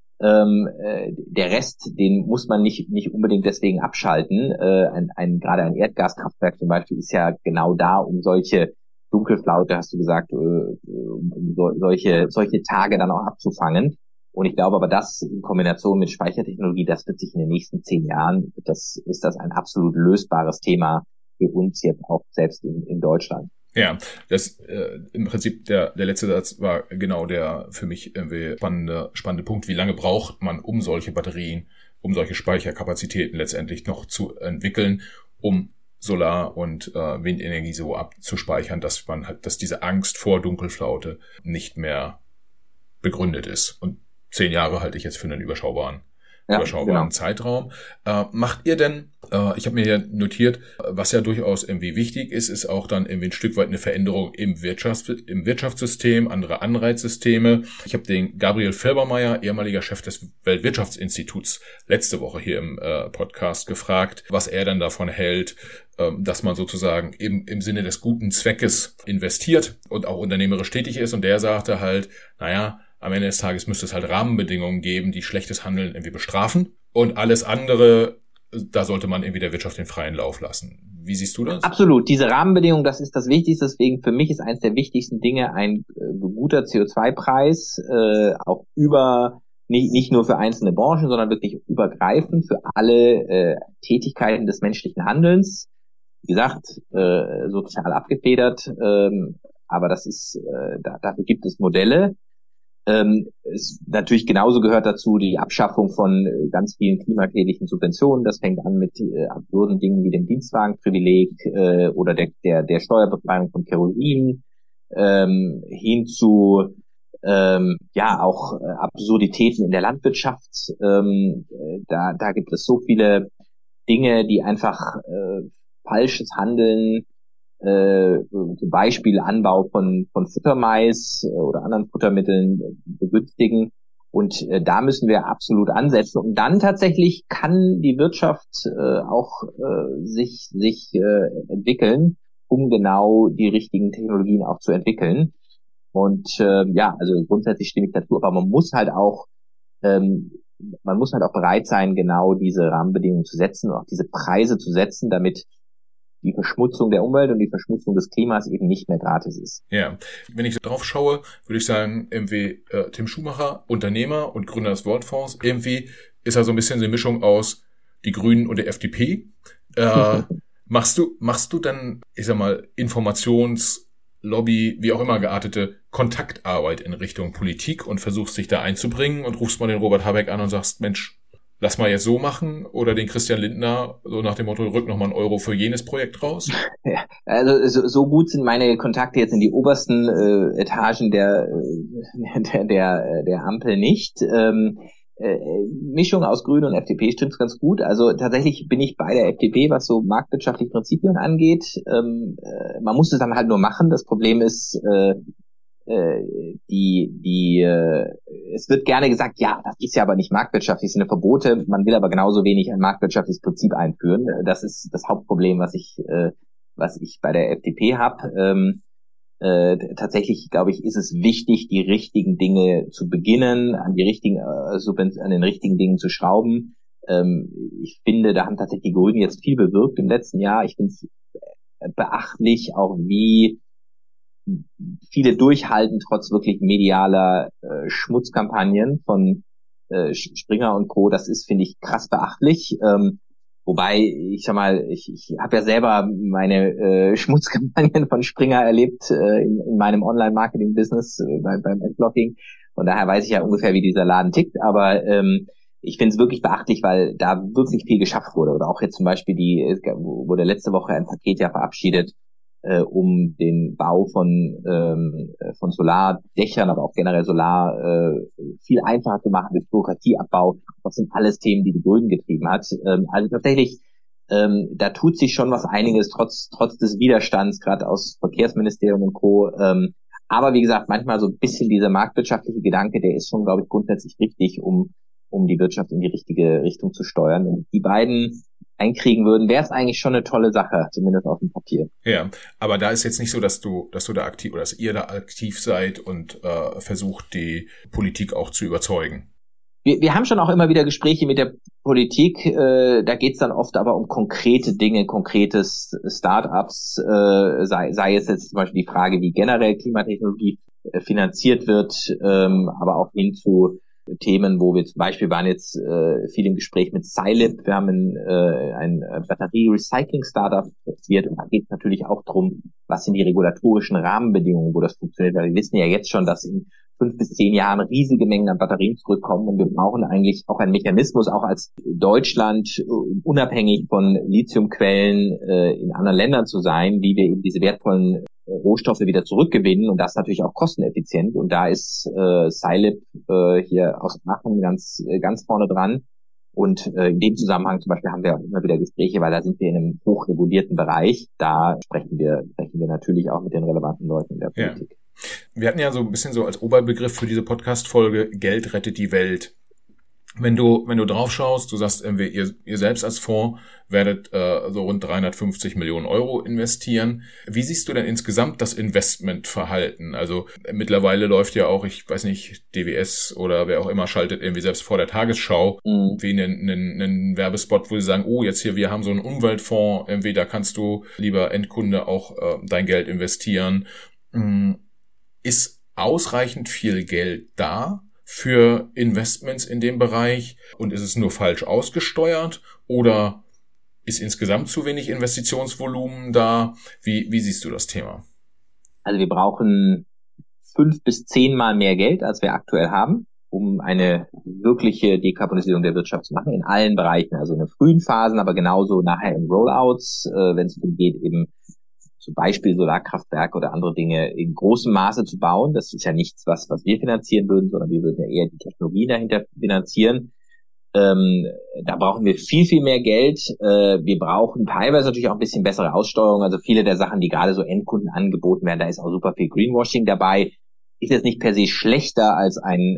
Der Rest, den muss man nicht unbedingt deswegen abschalten. Gerade ein Erdgaskraftwerk zum Beispiel ist ja genau da, um solche Dunkelflaute, hast du gesagt, um solche Tage dann auch abzufangen. Und ich glaube aber, das in Kombination mit Speichertechnologie, das wird sich in den nächsten 10 Jahren, ist das ein absolut lösbares Thema für uns jetzt auch selbst in Deutschland. Ja, das im Prinzip der letzte Satz war genau der für mich irgendwie spannende Punkt. Wie lange braucht man, um solche Batterien, um solche Speicherkapazitäten letztendlich noch zu entwickeln, um Solar- und Windenergie so abzuspeichern, dass diese Angst vor Dunkelflaute nicht mehr begründet ist. Und 10 Jahre halte ich jetzt für einen überschaubaren Zeitraum. Macht ihr denn, ich habe mir hier notiert, was ja durchaus irgendwie wichtig ist auch dann irgendwie ein Stück weit eine Veränderung im Wirtschaftssystem, andere Anreizsysteme. Ich habe den Gabriel Felbermayr, ehemaliger Chef des Weltwirtschaftsinstituts, letzte Woche hier im Podcast gefragt, was er dann davon hält, dass man sozusagen im Sinne des guten Zweckes investiert und auch unternehmerisch tätig ist. Und der sagte halt, am Ende des Tages müsste es halt Rahmenbedingungen geben, die schlechtes Handeln irgendwie bestrafen. Und alles andere, da sollte man irgendwie der Wirtschaft den freien Lauf lassen. Wie siehst du das? Absolut. Diese Rahmenbedingungen, das ist das Wichtigste. Deswegen für mich ist eines der wichtigsten Dinge ein guter CO2-Preis, auch nicht nur für einzelne Branchen, sondern wirklich übergreifend für alle Tätigkeiten des menschlichen Handelns. Wie gesagt, sozial abgefedert, aber das ist, dafür gibt es Modelle. Es natürlich genauso gehört dazu die Abschaffung von ganz vielen klimaschädlichen Subventionen. Das fängt an mit absurden Dingen wie dem Dienstwagenprivileg oder der Steuerbefreiung von Kerosin hin zu auch Absurditäten in der Landwirtschaft. Da gibt es so viele Dinge, die einfach falsches Handeln, zum Beispiel Anbau von Futtermais oder anderen Futtermitteln begünstigen. Und da müssen wir absolut ansetzen. Und dann tatsächlich kann die Wirtschaft auch sich entwickeln, um genau die richtigen Technologien auch zu entwickeln. Und also grundsätzlich stimme ich dazu, aber man muss halt auch bereit sein, genau diese Rahmenbedingungen zu setzen und auch diese Preise zu setzen, damit die Verschmutzung der Umwelt und die Verschmutzung des Klimas eben nicht mehr gratis ist. Ja, wenn ich drauf schaue, würde ich sagen, irgendwie Tim Schumacher, Unternehmer und Gründer des Worldfonds, irgendwie ist er so ein bisschen eine Mischung aus die Grünen und der FDP. Machst du dann, ich sag mal, Informationslobby, wie auch immer geartete Kontaktarbeit in Richtung Politik und versuchst dich da einzubringen und rufst mal den Robert Habeck an und sagst, Mensch, lass mal jetzt so machen, oder den Christian Lindner so nach dem Motto, rück nochmal einen Euro für jenes Projekt raus? Ja, also so gut sind meine Kontakte jetzt in die obersten Etagen der Ampel nicht. Mischung aus Grünen und FDP stimmt ganz gut. Also tatsächlich bin ich bei der FDP, was so marktwirtschaftliche Prinzipien angeht. Man muss es dann halt nur machen. Das Problem ist, es wird gerne gesagt, ja, das ist ja aber nicht marktwirtschaftlich, das sind Verbote. Man will aber genauso wenig ein marktwirtschaftliches Prinzip einführen. Das ist das Hauptproblem, was ich bei der FDP habe. Tatsächlich, glaube ich, ist es wichtig, die richtigen Dinge zu beginnen, an den richtigen Dingen zu schrauben. Ich finde, da haben tatsächlich die Grünen jetzt viel bewirkt im letzten Jahr. Ich finde es beachtlich, auch wie viele durchhalten, trotz wirklich medialer Schmutzkampagnen von Springer und Co. Das ist, finde ich, krass beachtlich. Wobei, ich sag mal, ich habe ja selber meine Schmutzkampagnen von Springer erlebt in meinem Online-Marketing-Business beim Adblocking. Von daher weiß ich ja ungefähr, wie dieser Laden tickt. Aber ich finde es wirklich beachtlich, weil da wirklich viel geschafft wurde. Oder auch jetzt zum Beispiel wurde letzte Woche ein Paket ja verabschiedet, um den Bau von Solardächern, aber auch generell Solar viel einfacher zu machen, durch Bürokratieabbau. Das sind alles Themen, die Grünen getrieben hat. Also tatsächlich, da tut sich schon was einiges, trotz des Widerstands, gerade aus Verkehrsministerium und Co. Aber wie gesagt, manchmal so ein bisschen dieser marktwirtschaftliche Gedanke, der ist schon, glaube ich, grundsätzlich richtig, um die Wirtschaft in die richtige Richtung zu steuern. Wenn die beiden einkriegen würden, wäre es eigentlich schon eine tolle Sache, zumindest auf dem Papier. Ja, aber da ist jetzt nicht so, dass du da aktiv oder dass ihr da aktiv seid und versucht, die Politik auch zu überzeugen. Wir haben schon auch immer wieder Gespräche mit der Politik, da geht's dann oft aber um konkrete Dinge, konkrete Start-ups, sei es jetzt zum Beispiel die Frage, wie generell Klimatechnologie finanziert wird, aber auch hin zu Themen, wo wir zum Beispiel waren jetzt viel im Gespräch mit Scilib. Wir haben ein Batterie-Recycling-Startup produziert und da geht es natürlich auch drum, was sind die regulatorischen Rahmenbedingungen, wo das funktioniert. Weil wir wissen ja jetzt schon, dass in 5 bis 10 Jahren riesige Mengen an Batterien zurückkommen und wir brauchen eigentlich auch einen Mechanismus, auch als Deutschland unabhängig von Lithiumquellen in anderen Ländern zu sein, wie wir eben diese wertvollen Rohstoffe wieder zurückgewinnen und das natürlich auch kosteneffizient. Und da ist Scilib hier aus Aachen ganz vorne dran. Und in dem Zusammenhang zum Beispiel haben wir auch immer wieder Gespräche, weil da sind wir in einem hochregulierten Bereich. Da sprechen wir natürlich auch mit den relevanten Leuten in der Politik. Ja. Wir hatten ja so ein bisschen so als Oberbegriff für diese Podcast-Folge Geld rettet die Welt. Wenn du drauf schaust, du sagst, ihr selbst als Fonds werdet so rund 350 Millionen Euro investieren. Wie siehst du denn insgesamt das Investmentverhalten? Also mittlerweile läuft ja auch, ich weiß nicht, DWS oder wer auch immer schaltet irgendwie selbst vor der Tagesschau wie einen Werbespot, wo sie sagen, oh, jetzt hier, wir haben so einen Umweltfonds, irgendwie da kannst du, lieber Endkunde, auch dein Geld investieren. Ist ausreichend viel Geld da für Investments in dem Bereich und ist es nur falsch ausgesteuert oder ist insgesamt zu wenig Investitionsvolumen da? Wie siehst du das Thema? Also wir brauchen 5 bis 10 Mal mehr Geld, als wir aktuell haben, um eine wirkliche Dekarbonisierung der Wirtschaft zu machen, in allen Bereichen, also in den frühen Phasen, aber genauso nachher in Rollouts, wenn es darum geht, eben zum Beispiel Solarkraftwerke oder andere Dinge in großem Maße zu bauen. Das ist ja nichts, was wir finanzieren würden, sondern wir würden ja eher die Technologie dahinter finanzieren. Da brauchen wir viel, viel mehr Geld. Wir brauchen teilweise natürlich auch ein bisschen bessere Aussteuerung. Also viele der Sachen, die gerade so Endkunden angeboten werden, da ist auch super viel Greenwashing dabei. Ist jetzt nicht per se schlechter als ein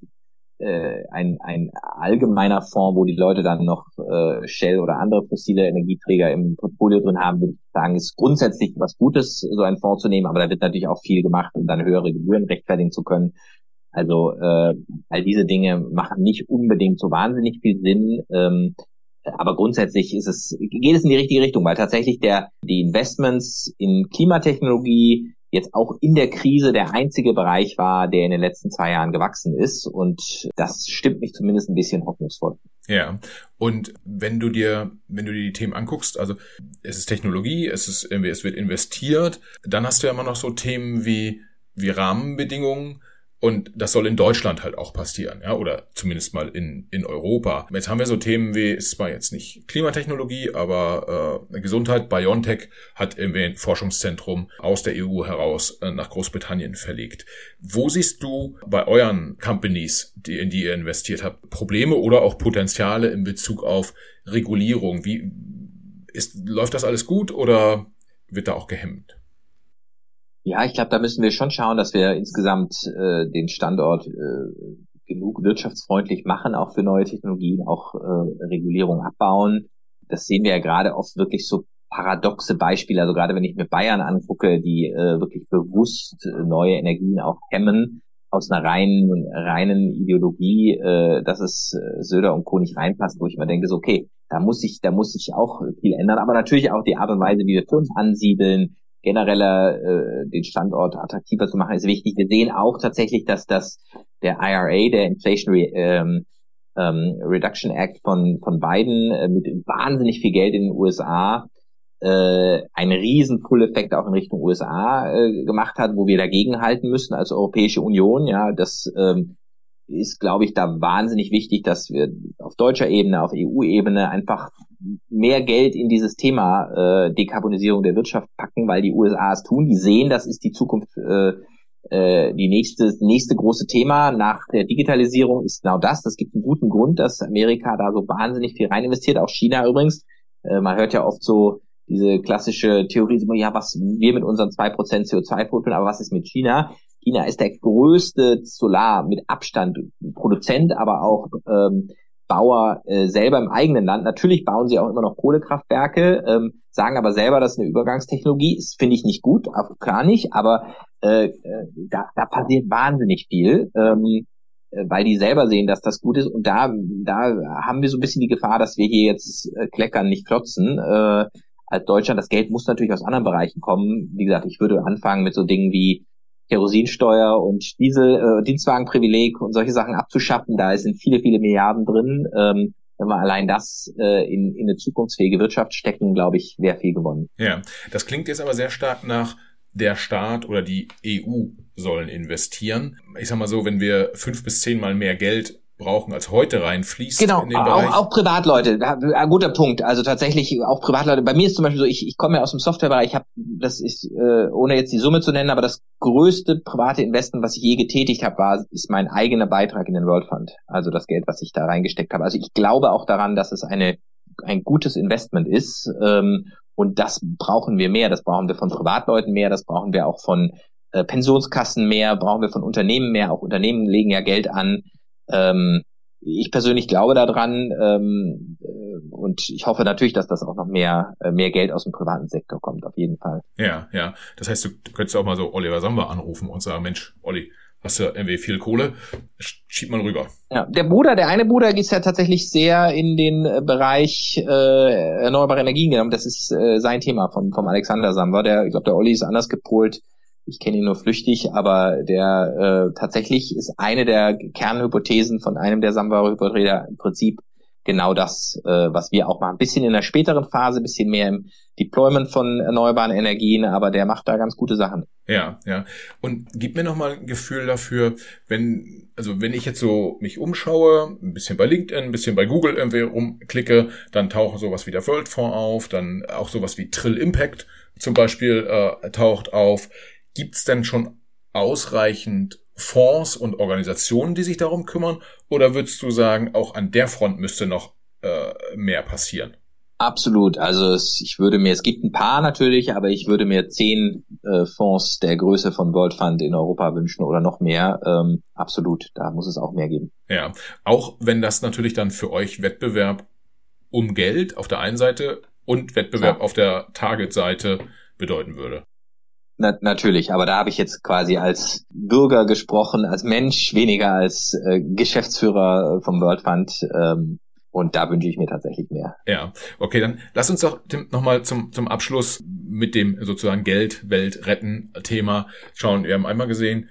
allgemeiner Fonds, wo die Leute dann noch Shell oder andere fossile Energieträger im Portfolio drin haben, würde ich sagen, ist grundsätzlich was Gutes, so einen Fonds zu nehmen, aber da wird natürlich auch viel gemacht, um dann höhere Gebühren rechtfertigen zu können. Also all diese Dinge machen nicht unbedingt so wahnsinnig viel Sinn, aber grundsätzlich geht es in die richtige Richtung, weil tatsächlich die Investments in Klimatechnologie jetzt auch in der Krise der einzige Bereich war, der in den letzten 2 Jahren gewachsen ist. Und das stimmt mich zumindest ein bisschen hoffnungsvoll. Ja, und wenn du dir die Themen anguckst, also es ist Technologie, es wird investiert, dann hast du ja immer noch so Themen wie Rahmenbedingungen. Und das soll in Deutschland halt auch passieren, ja, oder zumindest mal in Europa. Jetzt haben wir so Themen wie, es war jetzt nicht Klimatechnologie, aber Gesundheit. BioNTech hat irgendwie ein Forschungszentrum aus der EU heraus nach Großbritannien verlegt. Wo siehst du bei euren Companies, in die ihr investiert habt, Probleme oder auch Potenziale in Bezug auf Regulierung? Läuft das alles gut oder wird da auch gehemmt? Ja, ich glaube, da müssen wir schon schauen, dass wir insgesamt den Standort genug wirtschaftsfreundlich machen, auch für neue Technologien, auch Regulierung abbauen. Das sehen wir ja gerade oft wirklich so paradoxe Beispiele. Also gerade wenn ich mir Bayern angucke, die wirklich bewusst neue Energien auch hemmen, aus einer reinen Ideologie, dass es Söder und Co. nicht reinpasst, wo ich mir denke, so okay, da muss ich auch viel ändern. Aber natürlich auch die Art und Weise, wie wir Firmen ansiedeln, genereller den Standort attraktiver zu machen, ist wichtig. Wir sehen auch tatsächlich, dass der IRA, der Inflation Reduction Act von Biden mit wahnsinnig viel Geld in den USA einen riesen Pull-Effekt auch in Richtung USA gemacht hat, wo wir dagegen halten müssen als Europäische Union. Ja, das ist, glaube ich, da wahnsinnig wichtig, dass wir auf deutscher Ebene, auf EU-Ebene einfach mehr Geld in dieses Thema Dekarbonisierung der Wirtschaft packen, weil die USA es tun. Die sehen, das ist die Zukunft, die nächste große Thema nach der Digitalisierung ist genau das. Das gibt einen guten Grund, dass Amerika da so wahnsinnig viel rein investiert, auch China übrigens. Man hört ja oft so diese klassische Theorie, ja, was wir mit unseren 2% CO2-Footprint, aber was ist mit China? China ist der größte Solar mit Abstand Produzent, aber auch Bauer selber im eigenen Land. Natürlich bauen sie auch immer noch Kohlekraftwerke, sagen aber selber, das ist eine Übergangstechnologie. Das finde ich nicht gut, auch gar nicht, aber da passiert wahnsinnig viel, weil die selber sehen, dass das gut ist. Und da haben wir so ein bisschen die Gefahr, dass wir hier jetzt kleckern, nicht klotzen. Als Deutschland, das Geld muss natürlich aus anderen Bereichen kommen. Wie gesagt, ich würde anfangen mit so Dingen wie Kerosinsteuer und Dienstwagenprivileg und solche Sachen abzuschaffen. Da sind viele, viele Milliarden drin. Wenn wir allein das in eine zukunftsfähige Wirtschaft stecken, glaube ich, wäre viel gewonnen. Ja, das klingt jetzt aber sehr stark nach der Staat oder die EU sollen investieren. Ich sag mal so, wenn wir 5 bis 10 Mal mehr Geld brauchen, als heute reinfließt. Genau, in den Bereich. Auch Privatleute. Guter Punkt. Also tatsächlich auch Privatleute. Bei mir ist zum Beispiel so, ich komme ja aus dem Softwarebereich. Das ist, ohne jetzt die Summe zu nennen, aber das größte private Investment, was ich je getätigt habe, ist mein eigener Beitrag in den World Fund. Also das Geld, was ich da reingesteckt habe. Also ich glaube auch daran, dass es ein gutes Investment ist. Und das brauchen wir mehr. Das brauchen wir von Privatleuten mehr. Das brauchen wir auch von Pensionskassen mehr. Brauchen wir von Unternehmen mehr. Auch Unternehmen legen ja Geld an. Ich persönlich glaube daran und ich hoffe natürlich, dass das auch noch mehr Geld aus dem privaten Sektor kommt, auf jeden Fall. Ja. Das heißt, du könntest auch mal so Oliver Samba anrufen und sagen, Mensch, Olli, hast du irgendwie viel Kohle? Schieb mal rüber. Ja, der eine Bruder ist ja tatsächlich sehr in den Bereich erneuerbare Energien genommen. Das ist sein Thema vom Alexander Samba. Ich glaube, der Olli ist anders gepolt. Ich kenne ihn nur flüchtig, aber der tatsächlich ist eine der Kernhypothesen von einem der Samba-Hypothesen im Prinzip genau das, was wir auch machen. Ein bisschen in der späteren Phase, ein bisschen mehr im Deployment von erneuerbaren Energien, aber der macht da ganz gute Sachen. Ja. Und gib mir noch mal ein Gefühl dafür, wenn ich jetzt so mich umschaue, ein bisschen bei LinkedIn, ein bisschen bei Google irgendwie rumklicke, dann taucht sowas wie der World Fonds auf, dann auch sowas wie Trill Impact zum Beispiel taucht auf. Gibt's denn schon ausreichend Fonds und Organisationen, die sich darum kümmern? Oder würdest du sagen, auch an der Front müsste noch mehr passieren? Absolut. Also es gibt ein paar natürlich, aber ich würde mir 10 Fonds der Größe von World Fund in Europa wünschen oder noch mehr. Absolut. Da muss es auch mehr geben. Ja. Auch wenn das natürlich dann für euch Wettbewerb um Geld auf der einen Seite und Wettbewerb auf der Target-Seite bedeuten würde. Natürlich, aber da habe ich jetzt quasi als Bürger gesprochen, als Mensch, weniger als Geschäftsführer vom World Fund. Und da wünsche ich mir tatsächlich mehr. Ja, okay, dann lass uns doch nochmal zum Abschluss mit dem sozusagen Geld, Welt retten Thema schauen. Wir haben einmal gesehen,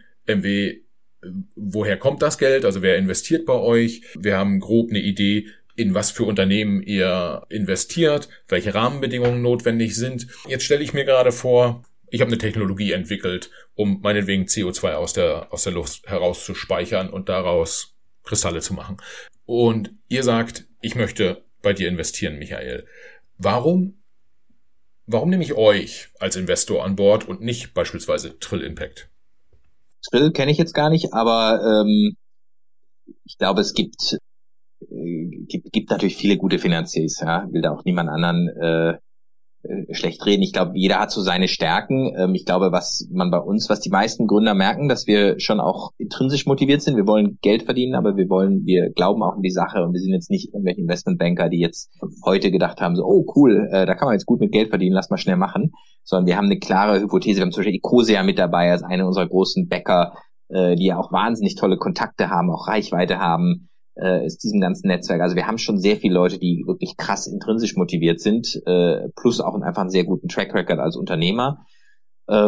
woher kommt das Geld? Also wer investiert bei euch? Wir haben grob eine Idee, in was für Unternehmen ihr investiert, welche Rahmenbedingungen notwendig sind. Jetzt stelle ich mir gerade vor, ich habe eine Technologie entwickelt, um meinetwegen CO2 aus der Luft herauszuspeichern und daraus Kristalle zu machen. Und ihr sagt, ich möchte bei dir investieren, Michael. Warum nehme ich euch als Investor an Bord und nicht beispielsweise Trill Impact? Trill kenne ich jetzt gar nicht, aber ich glaube, es gibt natürlich viele gute Finanziers. Ja, will da auch niemand anderen schlecht reden. Ich glaube, jeder hat so seine Stärken. Ich glaube, was die meisten Gründer merken, dass wir schon auch intrinsisch motiviert sind. Wir wollen Geld verdienen, aber wir glauben auch in die Sache und wir sind jetzt nicht irgendwelche Investmentbanker, die jetzt heute gedacht haben, so, oh cool, da kann man jetzt gut mit Geld verdienen, lass mal schnell machen. Sondern wir haben eine klare Hypothese. Wir haben zum Beispiel Ecosia mit dabei als eine unserer großen Bäcker, die ja auch wahnsinnig tolle Kontakte haben, auch Reichweite haben, ist diesem ganzen Netzwerk. Also wir haben schon sehr viele Leute, die wirklich krass intrinsisch motiviert sind, plus auch einfach einen sehr guten Track Record als Unternehmer. Wir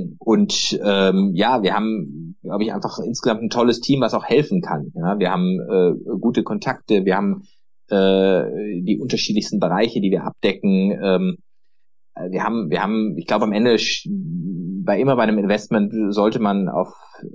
haben, glaube ich, einfach insgesamt ein tolles Team, was auch helfen kann. Ja, wir haben gute Kontakte, wir haben die unterschiedlichsten Bereiche, die wir abdecken. Wir haben, ich glaube, am Ende bei einem Investment sollte man auf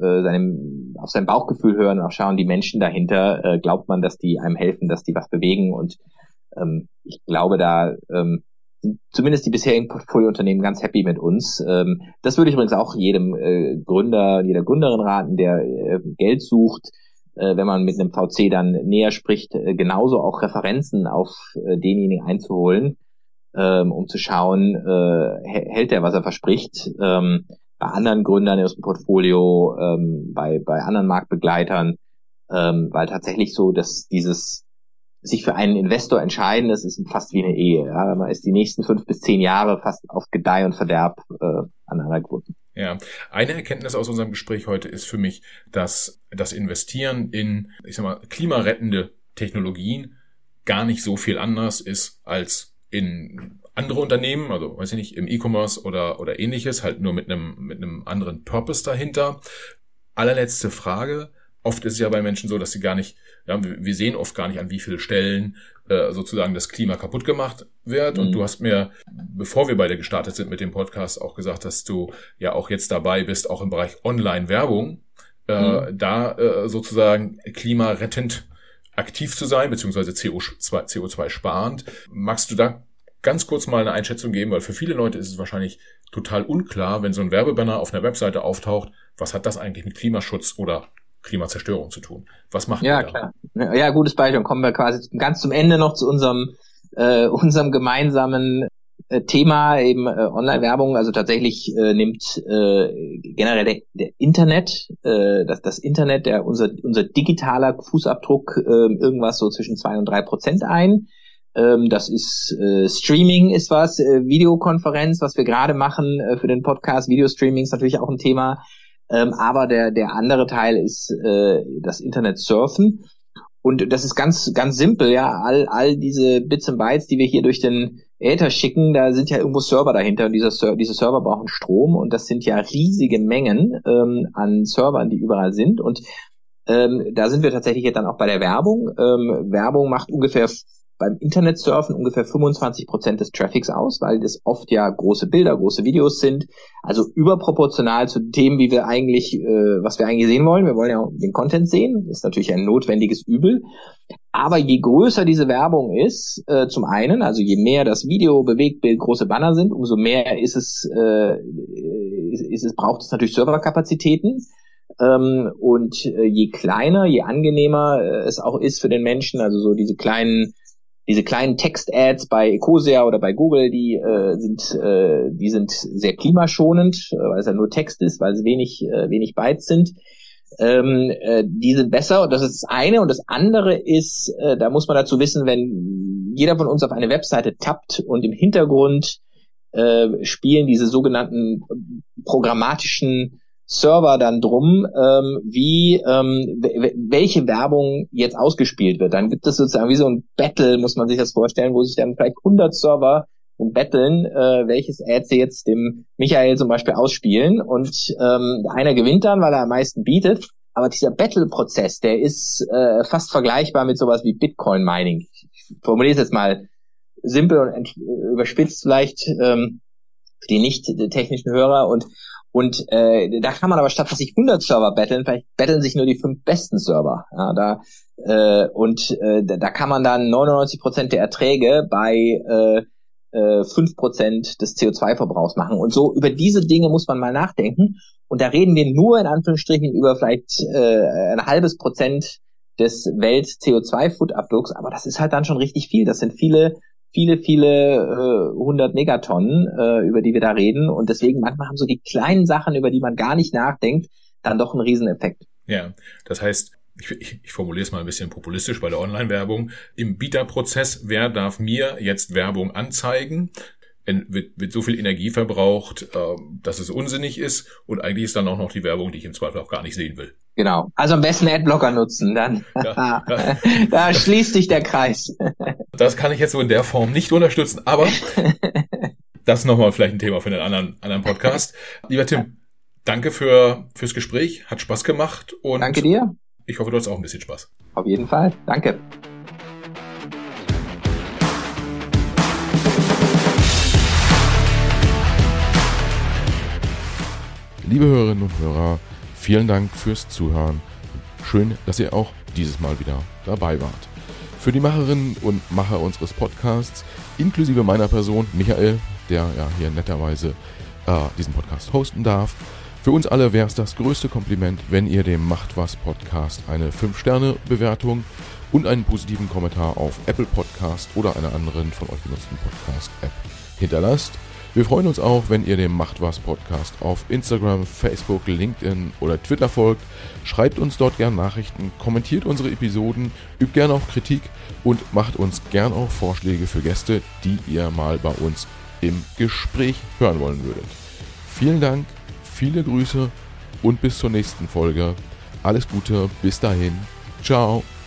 sein Bauchgefühl hören und auch schauen, die Menschen dahinter, glaubt man, dass die einem helfen, dass die was bewegen, und ich glaube, da sind zumindest die bisherigen Portfoliounternehmen ganz happy mit uns. Das würde ich übrigens auch jedem Gründer, jeder Gründerin raten, der Geld sucht, wenn man mit einem VC dann näher spricht, genauso auch Referenzen auf denjenigen einzuholen, um zu schauen, hält er, was er verspricht. Bei anderen Gründern aus dem Portfolio, bei anderen Marktbegleitern, weil tatsächlich so, dass dieses sich für einen Investor entscheiden, das ist fast wie eine Ehe. Ja? Man ist die nächsten 5 bis 10 Jahre fast auf Gedeih und Verderb aneinander gebunden. Ja, eine Erkenntnis aus unserem Gespräch heute ist für mich, dass das Investieren in, klimarettende Technologien gar nicht so viel anders ist als in andere Unternehmen, also weiß ich nicht, im E-Commerce oder ähnliches, halt nur mit einem anderen Purpose dahinter. Allerletzte Frage. Oft ist es ja bei Menschen so, dass sie gar nicht, wir sehen oft gar nicht, an wie viele Stellen sozusagen das Klima kaputt gemacht wird. Und du hast mir, bevor wir beide gestartet sind mit dem Podcast, auch gesagt, dass du ja auch jetzt dabei bist, auch im Bereich Online-Werbung, sozusagen klimarettend aktiv zu sein, beziehungsweise CO2 sparend. Magst du da ganz kurz mal eine Einschätzung geben? Weil für viele Leute ist es wahrscheinlich total unklar, wenn so ein Werbebanner auf einer Webseite auftaucht, was hat das eigentlich mit Klimaschutz oder Klimazerstörung zu tun? Was machen wir da? Ja, klar. Ja, gutes Beispiel. Dann kommen wir quasi ganz zum Ende noch zu unserem gemeinsamen Thema, eben Online-Werbung. Also tatsächlich nimmt generell der Internet, das Internet, unser digitaler Fußabdruck irgendwas so zwischen 2% und 3% ein. Das ist Streaming ist was, Videokonferenz, was wir gerade machen für den Podcast. Videostreaming ist natürlich auch ein Thema. Aber der andere Teil ist das Internet surfen. Und das ist ganz, ganz simpel, ja. All diese Bits und Bytes, die wir hier durch den Äther schicken, da sind ja irgendwo Server dahinter. Und diese Server brauchen Strom. Und das sind ja riesige Mengen an Servern, die überall sind. Und da sind wir tatsächlich jetzt dann auch bei der Werbung. Werbung macht beim Internetsurfen ungefähr 25% des Traffics aus, weil das oft ja große Bilder, große Videos sind, also überproportional zu dem, was wir eigentlich sehen wollen. Wir wollen ja auch den Content sehen, ist natürlich ein notwendiges Übel. Aber je größer diese Werbung ist, zum einen, also je mehr das Video, Bewegtbild, große Banner sind, umso mehr braucht es natürlich Serverkapazitäten. Und je kleiner, je angenehmer es auch ist für den Menschen, also so diese kleinen Text-Ads bei Ecosia oder bei Google, die sind sehr klimaschonend, weil es ja nur Text ist, weil es wenig Bytes sind. Die sind besser, und das ist das eine. Und das andere ist, da muss man dazu wissen, wenn jeder von uns auf eine Webseite tappt und im Hintergrund spielen diese sogenannten programmatischen Server dann drum, welche Werbung jetzt ausgespielt wird. Dann gibt es sozusagen wie so ein Battle, muss man sich das vorstellen, wo sich dann vielleicht 100 Server betteln, welches Ad sie jetzt dem Michael zum Beispiel ausspielen. Und einer gewinnt dann, weil er am meisten bietet. Aber dieser Battle-Prozess, der ist fast vergleichbar mit sowas wie Bitcoin-Mining. Ich formuliere es jetzt mal simpel und überspitzt vielleicht. die nicht technischen Hörer und da kann man aber statt dass sich 100 Server betteln, vielleicht betteln sich nur die 5 besten Server. Ja, da kann man dann 99% der Erträge bei 5% des CO2-Verbrauchs machen. Und so über diese Dinge muss man mal nachdenken. Und da reden wir nur in Anführungsstrichen über vielleicht ein halbes Prozent des Welt-CO2-Fußabdrucks. Aber das ist halt dann schon richtig viel. Das sind viele 100 Megatonnen, über die wir da reden. Und deswegen manchmal haben so die kleinen Sachen, über die man gar nicht nachdenkt, dann doch einen Rieseneffekt. Ja, das heißt, ich formuliere es mal ein bisschen populistisch bei der Online-Werbung. Im Bieterprozess, wer darf mir jetzt Werbung anzeigen? Wird so viel Energie verbraucht, dass es unsinnig ist. Und eigentlich ist dann auch noch die Werbung, die ich im Zweifel auch gar nicht sehen will. Genau. Also am besten Adblocker nutzen, dann da schließt sich der Kreis. Das kann ich jetzt so in der Form nicht unterstützen, aber das nochmal vielleicht ein Thema für einen anderen Podcast. Lieber Tim, danke fürs Gespräch, hat Spaß gemacht und danke dir. Ich hoffe, du hast auch ein bisschen Spaß. Auf jeden Fall. Danke. Liebe Hörerinnen und Hörer, vielen Dank fürs Zuhören. Schön, dass ihr auch dieses Mal wieder dabei wart. Für die Macherinnen und Macher unseres Podcasts, inklusive meiner Person, Michael, der ja hier netterweise diesen Podcast hosten darf, für uns alle wäre es das größte Kompliment, wenn ihr dem Macht was Podcast eine 5-Sterne-Bewertung und einen positiven Kommentar auf Apple Podcast oder einer anderen von euch genutzten Podcast-App hinterlasst. Wir freuen uns auch, wenn ihr dem Macht was Podcast auf Instagram, Facebook, LinkedIn oder Twitter folgt. Schreibt uns dort gern Nachrichten, kommentiert unsere Episoden, übt gern auch Kritik und macht uns gern auch Vorschläge für Gäste, die ihr mal bei uns im Gespräch hören wollen würdet. Vielen Dank, viele Grüße und bis zur nächsten Folge. Alles Gute, bis dahin. Ciao.